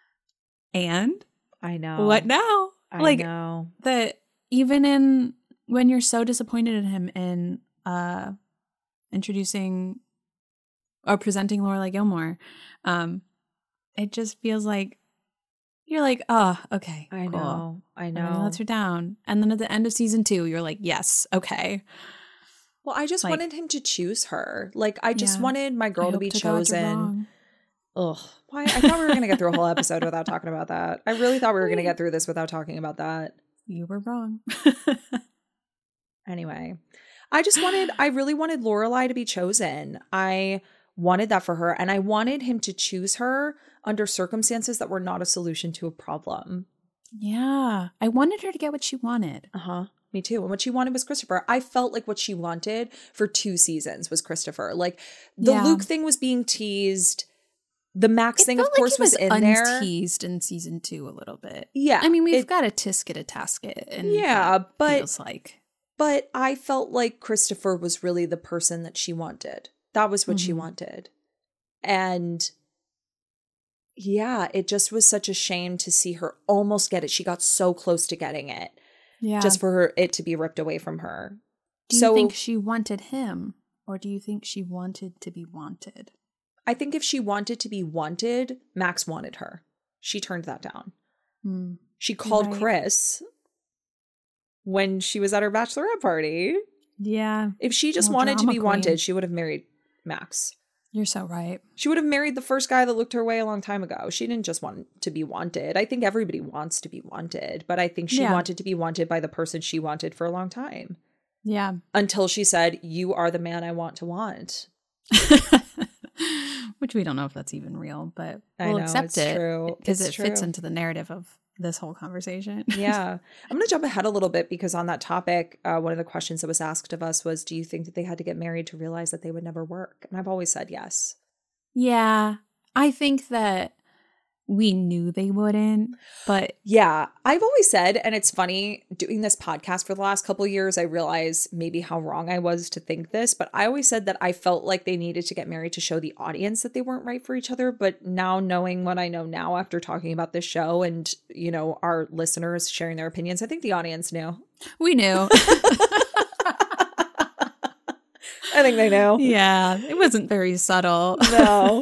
and I know. What now? I know. That even in when you're so disappointed in him in introducing or presenting Lorelai Gilmore. It just feels like you're like, oh, okay, I cool. know. And then he lets her down. And then at the end of season 2, you're like, yes, okay. Well, I just wanted him to choose her. Like, I just wanted my girl to be chosen. Ugh. Why? I thought we were going to get through a whole episode without talking about that. I really thought we were going to get through this without talking about that. You were wrong. Anyway, I really wanted Lorelai to be chosen. I wanted that for her. And I wanted him to choose her under circumstances that were not a solution to a problem. Yeah. I wanted her to get what she wanted. Me too. And what she wanted was Christopher. I felt like what she wanted for 2 seasons was Christopher. Like, the Luke thing was being teased. The Max thing, of course, was in there. Unteased in season 2 a little bit. Yeah. I mean, we've got a Tisket, a Tasket. And feels like. But I felt like Christopher was really the person that she wanted. That was what she wanted. And yeah, it just was such a shame to see her almost get it. She got so close to getting it. Yeah. Just for it to be ripped away from her. Do you think she wanted him? Or do you think she wanted to be wanted? I think if she wanted to be wanted, Max wanted her. She turned that down. She called Chris when she was at her bachelorette party. Yeah. If she just wanted to be wanted, she would have married Max. You're so right. She would have married the first guy that looked her way a long time ago. She didn't just want to be wanted. I think everybody wants to be wanted, but I think she wanted to be wanted by the person she wanted for a long time. Yeah. Until she said, "You are the man I want to want." Which we don't know if that's even real, but we'll accept it because it fits into the narrative of this whole conversation. Yeah. I'm going to jump ahead a little bit because on that topic, one of the questions that was asked of us was, do you think that they had to get married to realize that they would never work? And I've always said yes. Yeah. I think that we knew they wouldn't, but yeah, I've always said, and it's funny doing this podcast for the last couple of years, I realize maybe how wrong I was to think this, but I always said that I felt like they needed to get married to show the audience that they weren't right for each other. But now knowing what I know now after talking about this show and, you know, our listeners sharing their opinions, I think the audience knew. We knew. I think they know. Yeah, it wasn't very subtle. No.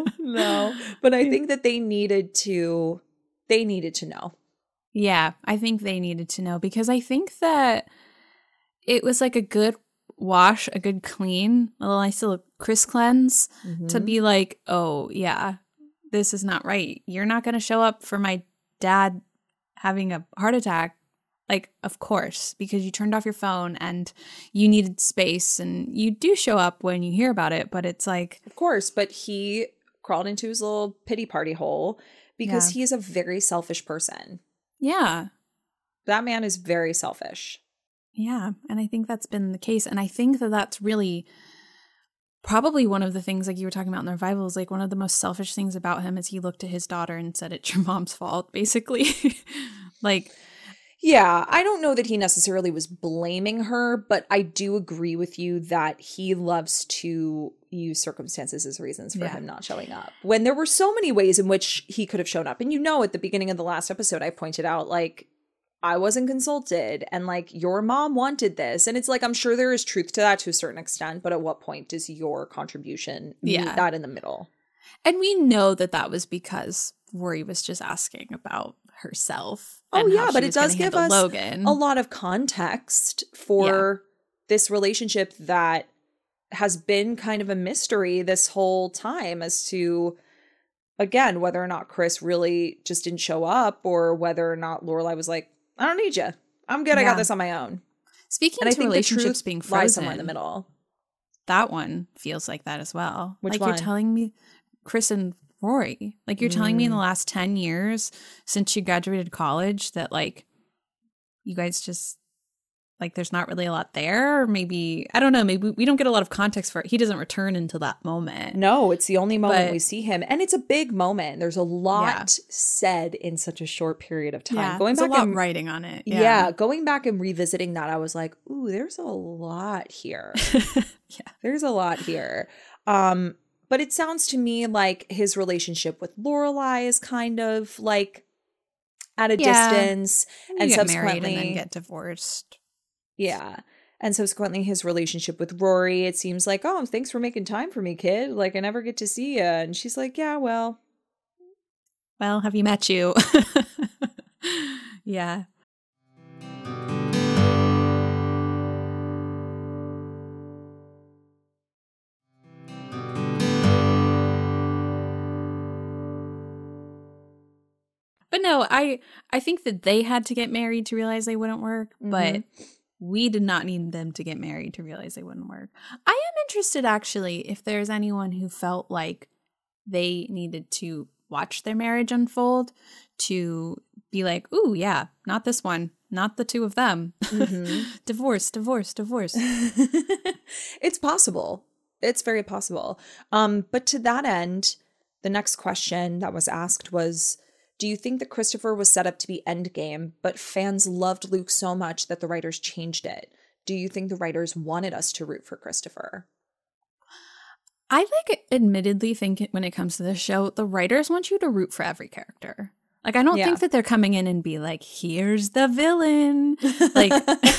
But I think that they needed to know. Yeah, I think they needed to know because I think that it was like a good wash, a good clean, a nice little Chris cleanse to be like, oh, yeah, this is not right. You're not going to show up for my dad having a heart attack. Like, of course, because you turned off your phone and you needed space and you do show up when you hear about it. But it's like, of course, but he crawled into his little pity party hole because he is a very selfish person. Yeah. That man is very selfish. Yeah. And I think that's been the case. And I think that that's really probably one of the things, like you were talking about in the revival, is like one of the most selfish things about him is he looked at his daughter and said, it's your mom's fault, basically. Like, yeah, I don't know that he necessarily was blaming her, but I do agree with you that he loves to use circumstances as reasons for him not showing up. When there were so many ways in which he could have shown up. And you know, at the beginning of the last episode, I pointed out, like, I wasn't consulted and like your mom wanted this. And it's like, I'm sure there is truth to that to a certain extent, but at what point does your contribution meet that in the middle? And we know that that was because Rory was just asking about herself. Oh, yeah, but it does give us Logan a lot of context for this relationship that has been kind of a mystery this whole time as to, again, whether or not Chris really just didn't show up or whether or not Lorelai was like, I don't need you. I'm good. I got this on my own. Speaking of relationships being frozen, lies somewhere in the middle. That one feels like that as well. Which like one? You're telling me Chris and Rory, like you're telling me in the last 10 years since you graduated college that like you guys just like there's not really a lot there, or maybe I don't know, maybe we don't get a lot of context for it. He doesn't return until that moment. No, it's the only moment we see him, and it's a big moment. There's a lot said in such a short period of time. Yeah, there's a lot writing on it. Yeah, going back and revisiting that, I was like, ooh, there's a lot here. There's a lot here. But it sounds to me like his relationship with Lorelai is kind of like at a distance, and get subsequently married and then get divorced. Yeah. And subsequently, his relationship with Rory, it seems like, oh, thanks for making time for me, kid. Like, I never get to see you. And she's like, yeah, well. Well, have you met you? Yeah. But no, I think that they had to get married to realize they wouldn't work, but we did not need them to get married to realize they wouldn't work. I am interested, actually, if there's anyone who felt like they needed to watch their marriage unfold to be like, ooh, yeah, not this one, not the two of them. Divorce, divorce, divorce. It's possible. It's very possible. But to that end, the next question that was asked was, do you think that Christopher was set up to be endgame, but fans loved Luke so much that the writers changed it? Do you think the writers wanted us to root for Christopher? I admittedly think when it comes to this show, the writers want you to root for every character. Like, I don't think that they're coming in and be like, here's the villain. Like,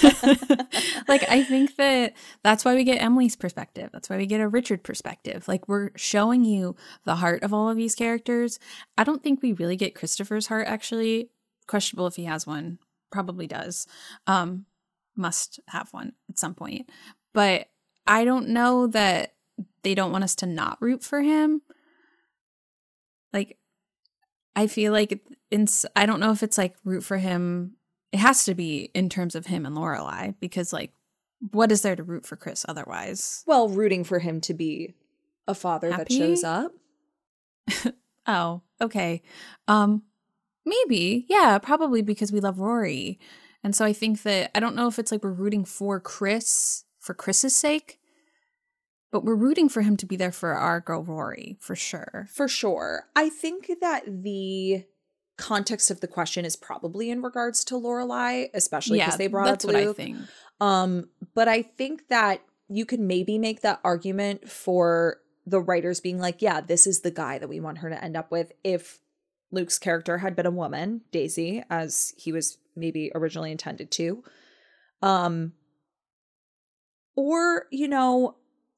I think that's why we get Emily's perspective. That's why we get a Richard perspective. Like, we're showing you the heart of all of these characters. I don't think we really get Christopher's heart, actually. Questionable if he has one. Probably does. Must have one at some point. But I don't know that they don't want us to not root for him. Like, I feel like I don't know if it's like root for him. It has to be in terms of him and Lorelai, because like, what is there to root for Chris otherwise? Well, rooting for him to be a father that shows up. Oh, okay. Maybe. Yeah, probably because we love Rory. And so I think that, I don't know if it's like we're rooting for Chris for Chris's sake, but we're rooting for him to be there for our girl Rory, for sure. For sure. I think that the context of the question is probably in regards to Lorelai, especially because they brought up Luke. That's what I think. But I think that you could maybe make that argument for the writers being like, yeah, this is the guy that we want her to end up with if Luke's character had been a woman, Daisy, as he was maybe originally intended to. Or, you know,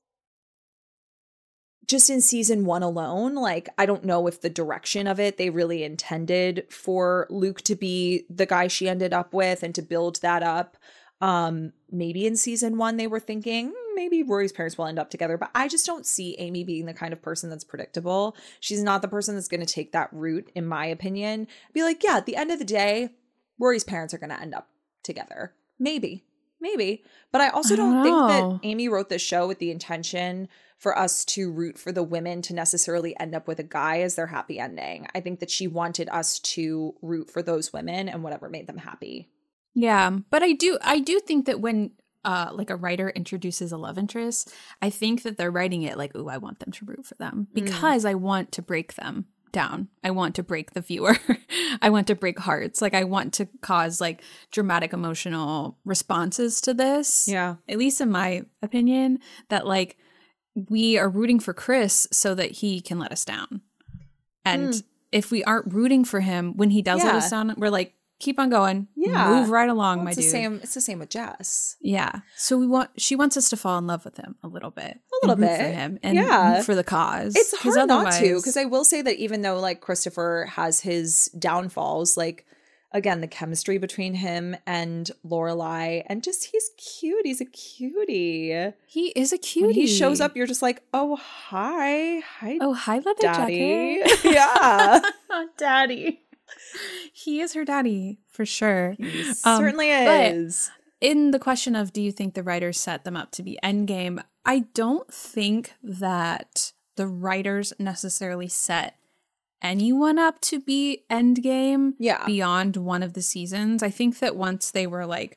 just in season 1 alone, like, I don't know if the direction of it, they really intended for Luke to be the guy she ended up with and to build that up. Maybe in season 1, they were thinking maybe Rory's parents will end up together, but I just don't see Amy being the kind of person that's predictable. She's not the person that's going to take that route, in my opinion. Be like, yeah, at the end of the day, Rory's parents are going to end up together. Maybe. But I also don't think that Amy wrote this show with the intention for us to root for the women to necessarily end up with a guy as their happy ending. I think that she wanted us to root for those women and whatever made them happy. Yeah, but I do think that when like a writer introduces a love interest, I think that they're writing it like, ooh, I want them to root for them because I want to break them down. I want to break the viewer. I want to break hearts. Like, I want to cause like dramatic emotional responses to this. Yeah. At least in my opinion, that like we are rooting for Chris so that he can let us down. And if we aren't rooting for him when he does let us down, we're like, keep on going. Yeah. Move right along, my dude. It's the same with Jess. Yeah. So she wants us to fall in love with him a little bit. Root for him and root for the cause. It's hard not to, because I will say that even though like Christopher has his downfalls, like again, the chemistry between him and Lorelai, and just he's cute. He's a cutie. He is a cutie. When he shows up, you're just like, oh, hi. Oh, hi, leather daddy. jacket. Yeah. Daddy. He is her daddy, for sure. He certainly is. But in the question of, do you think the writers set them up to be endgame? I don't think that the writers necessarily set anyone up to be endgame beyond one of the seasons. I think that once they were like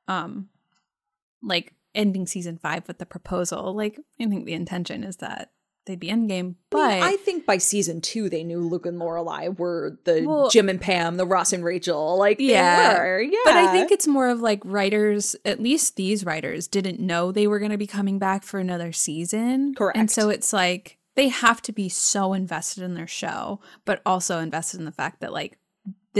ending season 5 with the proposal, like, I think the intention is that they'd be endgame. But I think by season 2 they knew Luke and Lorelai were the Jim and Pam, the Ross and Rachel. Like, they were. Yeah. But I think it's more of like writers, at least these writers, didn't know they were going to be coming back for another season. Correct. And so it's like they have to be so invested in their show, but also invested in the fact that like this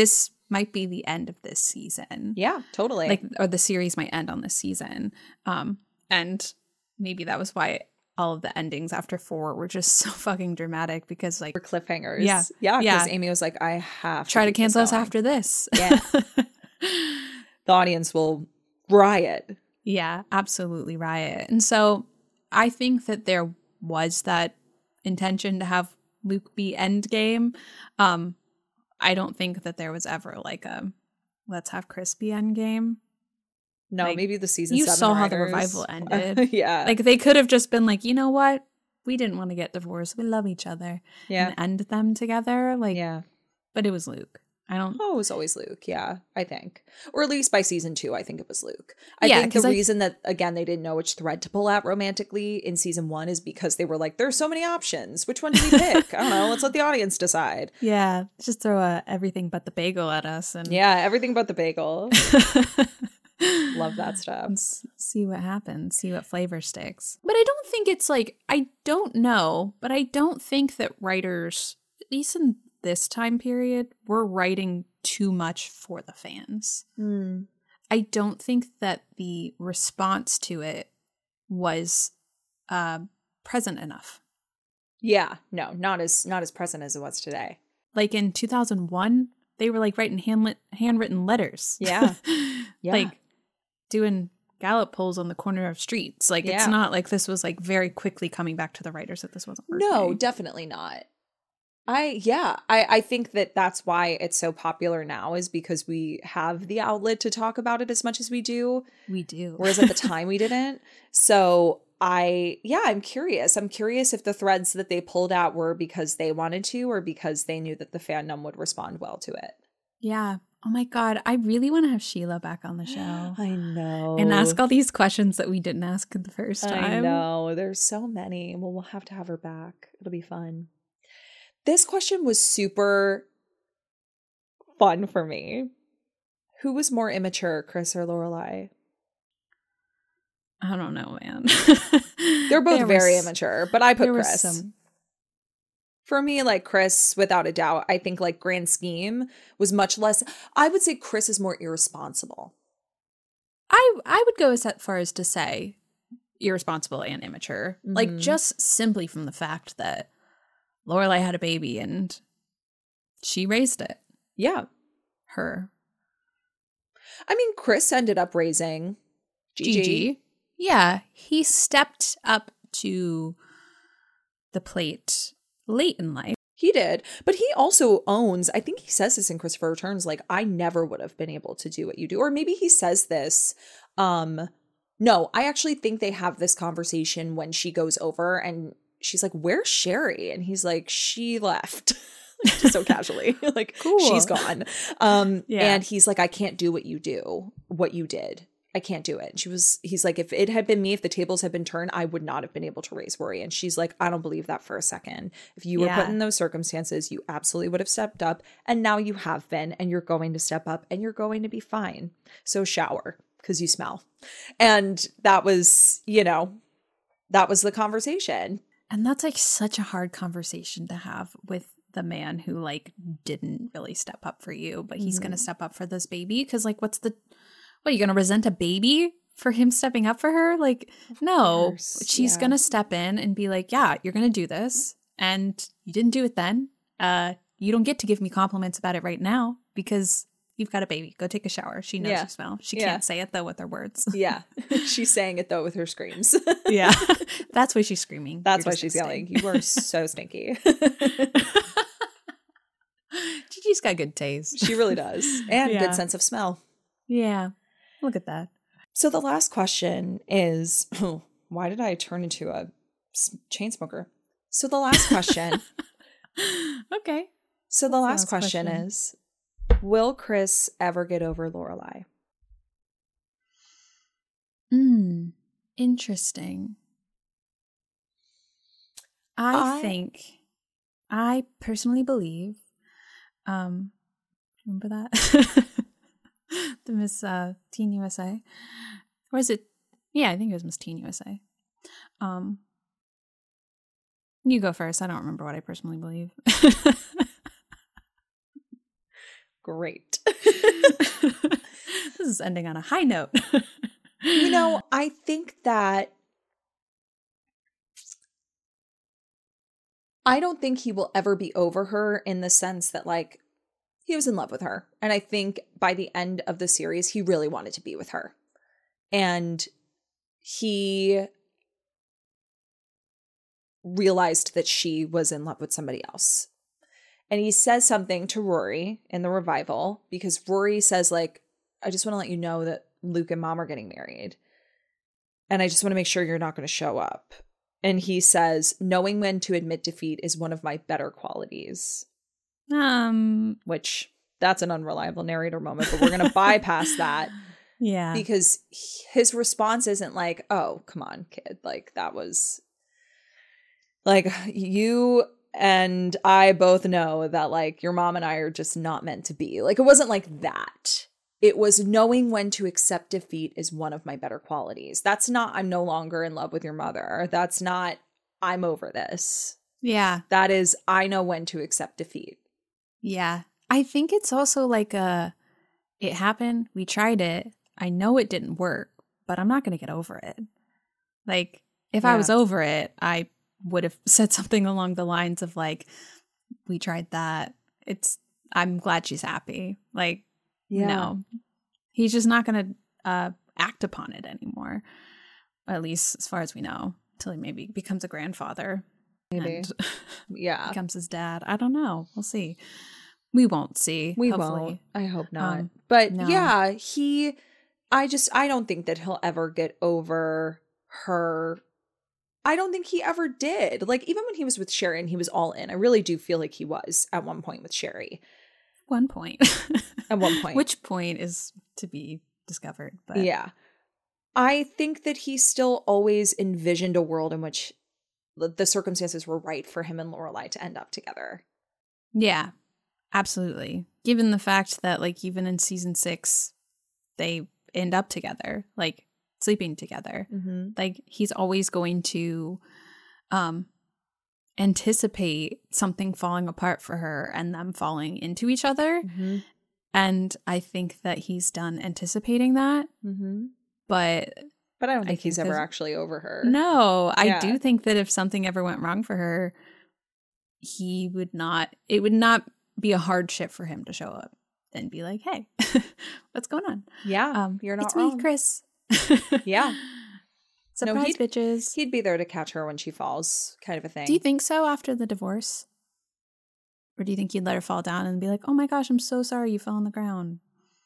might be the end of this season. Yeah, totally. Like, or the series might end on this season. And maybe that was why all of the endings after 4 were just so fucking dramatic, because like for cliffhangers. Yeah. Yeah. Yeah. Because Amy was like, I have try to keep this cancel us going. after this. Yeah. The audience will riot. Yeah, absolutely riot. And so I think that there was that intention to have Luke be Endgame. I don't think that there was ever like a let's have Chris be Endgame. No, Like, maybe the season you 7 saw how the writers. revival ended. Yeah. Like they could have just been like, you know what? We didn't want to get divorced. We love each other. Yeah. And end them together. Like, Yeah. but it was Luke. I don't. Oh, it was always Luke. Yeah, I think. Or at least by season 2, I think it was Luke. Yeah, I think the 'cause reason that, again, they didn't know which thread to pull out romantically in season 1 is because they were like, there's so many options. Which one do we pick? I don't know. Let's let the audience decide. Yeah, just throw everything but the bagel at us and Yeah, everything but the bagel. Love that stuff. and see what happens, see what flavor sticks. But I don't think it's like, I don't know, but I don't think that writers, at least in this time period, were writing too much for the fans. I don't think that the response to it was present enough. Yeah, no, not as present as it was today. Like in 2001, they were like writing handwritten letters. Yeah. Yeah. Like doing Gallup polls on the corner of streets. Like Yeah. it's not like this was like very quickly coming back to the writers that this wasn't working. No, definitely not. I think that that's why it's so popular now, is because we have the outlet to talk about it as much as we do. We do. Whereas at the time we didn't. So I'm curious. I'm curious if the threads that they pulled out were because they wanted to or because they knew that the fandom would respond well to it. Yeah. Oh my God. I really want to have Sheila back on the show. I know. And ask all these questions that we didn't ask the first time. I know. There's so many. Well, we'll have to have her back. It'll be fun. This question was super fun for me. Who was more immature, Chris or Lorelai? I don't know, man. They're both There very was- immature, but I put there was Chris. some- For me, like Chris, without a doubt, I think like grand scheme was much less. I would say Chris is more irresponsible. I would go as far as to say irresponsible and immature. Like Mhm. just simply from the fact that Lorelai had a baby and she raised it. Yeah. Her. I mean, Chris ended up raising Gigi. Yeah, he stepped up to the plate late in life. He did. But he also owns, I think he says this in Christopher Returns, like, I never would have been able to do what you do. Or maybe he says this. No, I actually think they have this conversation when she goes over and she's like, where's Sherry? And he's like, she left. Just so casually. Like, Cool. she's gone. Yeah. And he's like, I can't do what you did. I can't do it. He's like, if it had been me, if the tables had been turned, I would not have been able to raise Rory. And she's like, I don't believe that for a second. If you were put Yeah. in those circumstances, you absolutely would have stepped up. And now you have been, and you're going to step up and you're going to be fine. So shower because you smell. And that was, that was the conversation. And that's like such a hard conversation to have with the man who like didn't really step up for you, but he's going to step up for this baby. Cause like, what are you going to resent a baby for him stepping up for her? Like, no, course, she's yeah. going to step in and be like, yeah, you're going to do this. And you didn't do it then. You don't get to give me compliments about it right now because you've got a baby. Go take a shower. She knows Yeah. you smell. She Yeah. can't say it though with her words. Yeah. She's saying it though with her screams. Yeah. That's why she's screaming. That's You're why she's disgusting. yelling. You are so stinky. Gigi's got good taste. She really does. And Yeah. good sense of smell. Yeah. Look at that. So the last question is, why did I turn into a chain smoker? So the last question. Okay. So the What's last question is, will Chris ever get over Lorelai? Interesting. I personally believe, remember that? The Miss Teen USA? Or is it? Yeah, I think it was Miss Teen USA. You go first. I don't remember what I personally believe. Great. This is ending on a high note. You know, I think that I don't think he will ever be over her in the sense that, like, he was in love with her. And I think by the end of the series, he really wanted to be with her. And he realized that she was in love with somebody else. And he says something to Rory in the revival, because Rory says, like, I just want to let you know that Luke and Mom are getting married. And I just want to make sure you're not going to show up. And he says, knowing when to admit defeat is one of my better qualities. Which, that's an unreliable narrator moment, but we're going to bypass that. Yeah. Because his response isn't like, oh, come on, kid. Like, that was, like, you and I both know that, like, your mom and I are just not meant to be. Like, it wasn't like that. It was knowing when to accept defeat is one of my better qualities. That's not, I'm no longer in love with your mother. That's not, I'm over this. Yeah. That is, I know when to accept defeat. Yeah. I think it's also like it happened. We tried it. I know it didn't work, but I'm not going to get over it. Like, if I was over it, I would have said something along the lines of, like, we tried that. I'm glad she's happy. Like, no, he's just not going to act upon it anymore. At least as far as we know, until he maybe becomes a grandfather. Maybe. And becomes his dad. I don't know. We'll see. We won't see. We hopefully. won't. I hope not. But no. yeah, I don't think that he'll ever get over her. I don't think he ever did. Like, even when he was with Sherry and he was all in, I really do feel like he was at one point with Sherry. One point. At one point. Which point is to be discovered. But yeah. I think that he still always envisioned a world in which the circumstances were right for him and Lorelai to end up together. Yeah, absolutely. Given the fact that, like, even in season 6, they end up together, like, sleeping together. Mm-hmm. Like, he's always going to anticipate something falling apart for her and them falling into each other. Mm-hmm. And I think that he's done anticipating that. Mm-hmm. But I don't think he's ever actually over her. No, I do think that if something ever went wrong for her, it would not be a hardship for him to show up and be like, hey, what's going on? Yeah, you're not it's wrong. Me, Chris. Yeah. Surprise, bitches. He'd be there to catch her when she falls, kind of a thing. Do you think so after the divorce? Or do you think he'd let her fall down and be like, oh my gosh, I'm so sorry you fell on the ground?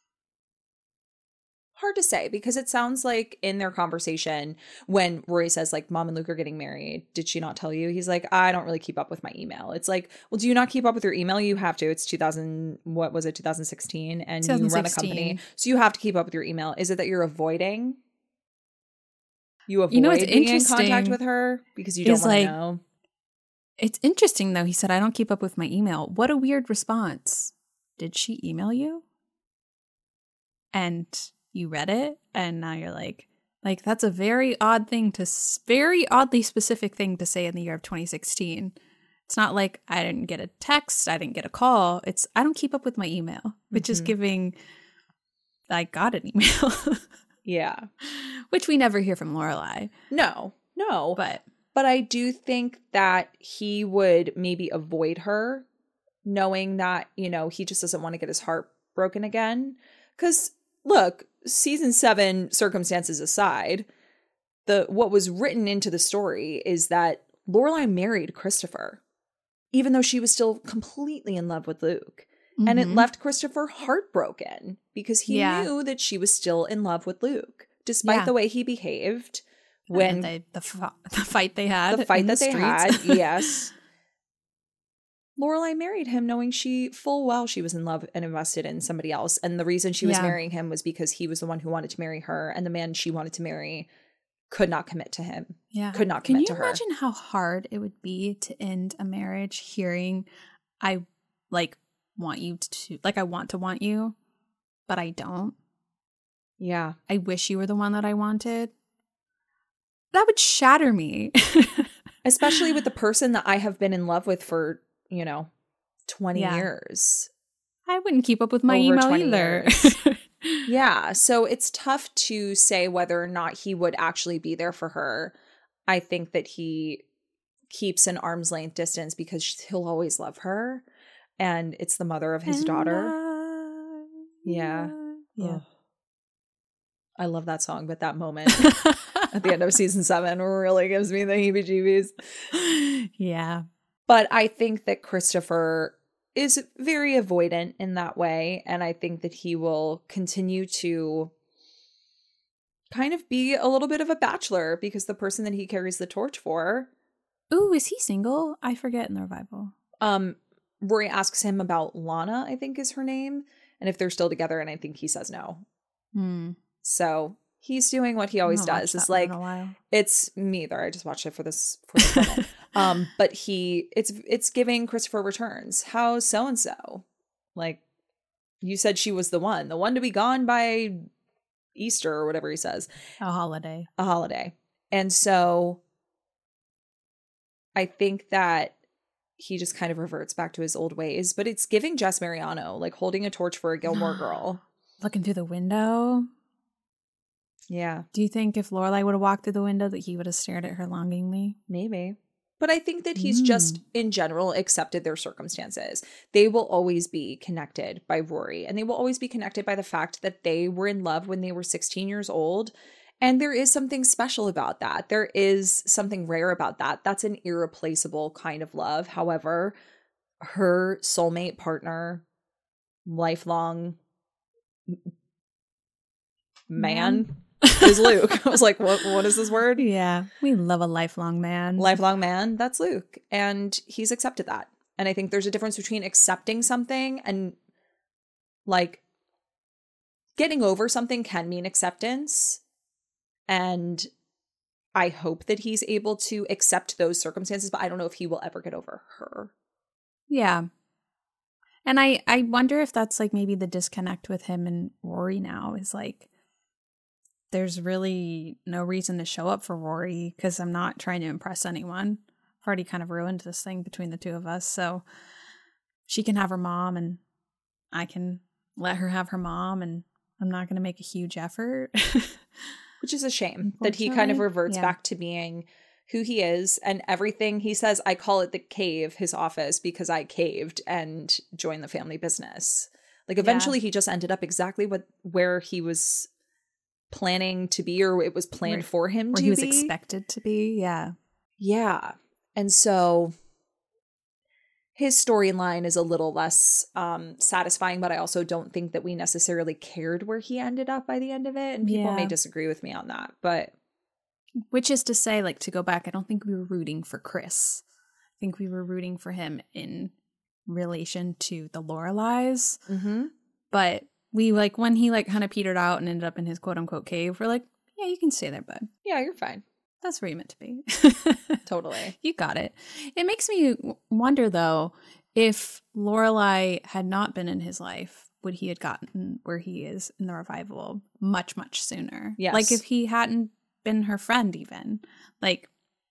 Hard to say, because it sounds like in their conversation when Rory says, like, Mom and Luke are getting married, did she not tell you? He's like, I don't really keep up with my email. It's like, well, do you not keep up with your email? You have to. It's 2016 and 2016. You run a company, so you have to keep up with your email. Is it that you're avoiding? You avoid being in contact with her because you don't want to know? It's interesting, though. He said, I don't keep up with my email. What a weird response. Did she email you? And you read it, and now you're like that's a very oddly specific thing to say in the year of 2016. It's not like I didn't get a text, I didn't get a call. It's I don't keep up with my email, which is giving I got an email. Yeah. Which we never hear from Lorelai. No. But I do think that he would maybe avoid her, knowing that, you know, he just doesn't want to get his heart broken again. Because, look, season 7, circumstances aside, what was written into the story is that Lorelai married Christopher, even though she was still completely in love with Luke. Mm-hmm. And it left Christopher heartbroken because he knew that she was still in love with Luke, despite the way he behaved. When the fight they had. The fight that they had, yes. Lorelai married him knowing she full well she was in love and invested in somebody else. And the reason she was marrying him was because he was the one who wanted to marry her, and the man she wanted to marry could not commit to him. Yeah. Could not commit to her. Can you imagine how hard it would be to end a marriage hearing, I want you to, I want to want you, but I don't. Yeah. I wish you were the one that I wanted. That would shatter me. Especially with the person that I have been in love with for, 20 years. I wouldn't keep up with my over email 20 either. years. Yeah, so it's tough to say whether or not he would actually be there for her. I think that he keeps an arm's length distance because he'll always love her, and it's the mother of his daughter. Yeah. Yeah. Ugh. I love that song, but that moment at the end of season 7 really gives me the heebie-jeebies. Yeah. But I think that Christopher is very avoidant in that way, and I think that he will continue to kind of be a little bit of a bachelor because the person that he carries the torch for. Ooh, is he single? I forget in the revival. Rory asks him about Lana, I think is her name, and if they're still together, and I think he says no. So he's doing what he always does. It's like, it's me either. I just watched it for this moment. But it's giving Christopher Returns. How's so and so? Like, you said she was the one to be gone by Easter or whatever he says. A holiday. And so I think that he just kind of reverts back to his old ways, but it's giving Jess Mariano, like holding a torch for a Gilmore Girl. Looking through the window. Yeah. Do you think if Lorelai would have walked through the window that he would have stared at her longingly? Maybe. But I think that he's just, in general, accepted their circumstances. They will always be connected by Rory, and they will always be connected by the fact that they were in love when they were 16 years old. And there is something special about that. There is something rare about that. That's an irreplaceable kind of love. However, her soulmate partner, lifelong man is Luke. I was like, what is this word? Yeah. We love a lifelong man. Lifelong man, that's Luke. And he's accepted that. And I think there's a difference between accepting something and like getting over something can mean acceptance. And I hope that he's able to accept those circumstances, but I don't know if he will ever get over her. Yeah. And I wonder if that's like maybe the disconnect with him and Rory now is like, there's really no reason to show up for Rory because I'm not trying to impress anyone. I've already kind of ruined this thing between the two of us. So she can have her mom and I can let her have her mom, and I'm not going to make a huge effort. Which is a shame that he kind of reverts back to being who he is, and everything he says, I call it the cave, his office, because I caved and joined the family business. Like eventually he just ended up exactly where he was planning to be, or it was planned for him to be. Where he was expected to be, yeah. Yeah. And so his storyline is a little less satisfying, but I also don't think that we necessarily cared where he ended up by the end of it. And people may disagree with me on that, but. Which is to say, like, to go back, I don't think we were rooting for Chris. I think we were rooting for him in relation to the Lorelais. Mm-hmm. But we, like, when he, like, kind of petered out and ended up in his quote-unquote cave, we're like, yeah, you can stay there, bud. Yeah, you're fine. That's where you meant to be. Totally. You got it. It makes me wonder, though, if Lorelai had not been in his life, would he have gotten where he is in the revival much, much sooner? Yes. Like, if he hadn't been her friend even, like,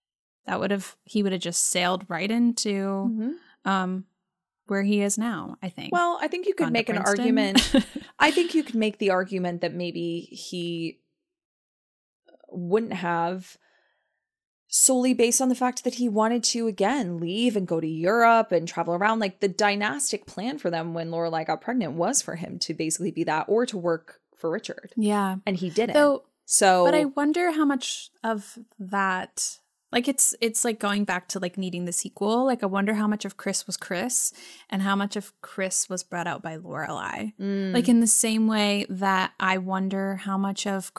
he would have just sailed right into where he is now, I think. Well, I think you could make an argument. I think you could make the argument that maybe he wouldn't have, solely based on the fact that he wanted to, again, leave and go to Europe and travel around. Like, the dynastic plan for them when Lorelai got pregnant was for him to basically be that, or to work for Richard. Yeah. And he didn't. But I wonder how much of that, like, it's like going back to, like, needing the sequel. Like, I wonder how much of Chris was Chris and how much of Chris was brought out by Lorelai. Like, in the same way that I wonder how much of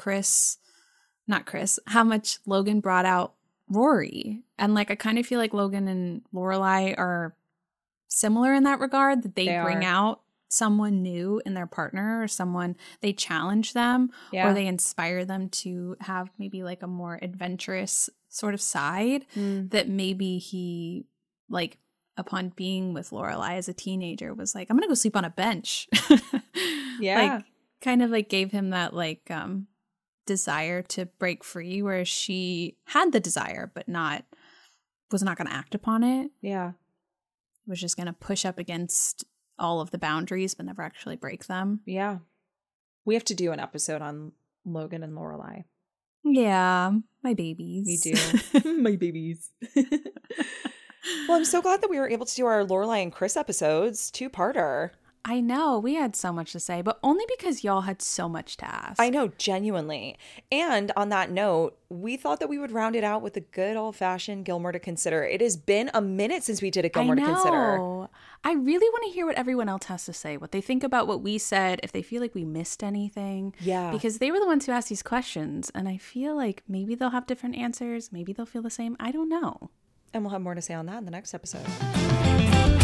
how much Logan brought out Rory. And, like, I kind of feel like Logan and Lorelai are similar in that regard, that they bring out someone new in their partner, or someone, they challenge them, or they inspire them to have maybe like a more adventurous sort of side that maybe he, like, upon being with Lorelai as a teenager was like, I'm gonna go sleep on a bench. Like, kind of like gave him that, like, desire to break free, whereas she had the desire but was not going to act upon it. Yeah. Was just going to push up against all of the boundaries but never actually break them. Yeah. We have to do an episode on Logan and Lorelai. Yeah, my babies. We do. My babies. Well, I'm so glad that we were able to do our Lorelai and Chris episodes, 2-parter. I know, we had so much to say, but only because y'all had so much to ask. I know, genuinely. And on that note, we thought that we would round it out with a good old-fashioned Gilmore to Consider. It has been a minute since we did a Gilmore to Consider. I really want to hear what everyone else has to say, what they think about what we said, if they feel like we missed anything. Yeah. Because they were the ones who asked these questions, and I feel like maybe they'll have different answers, maybe they'll feel the same. I don't know. And we'll have more to say on that in the next episode.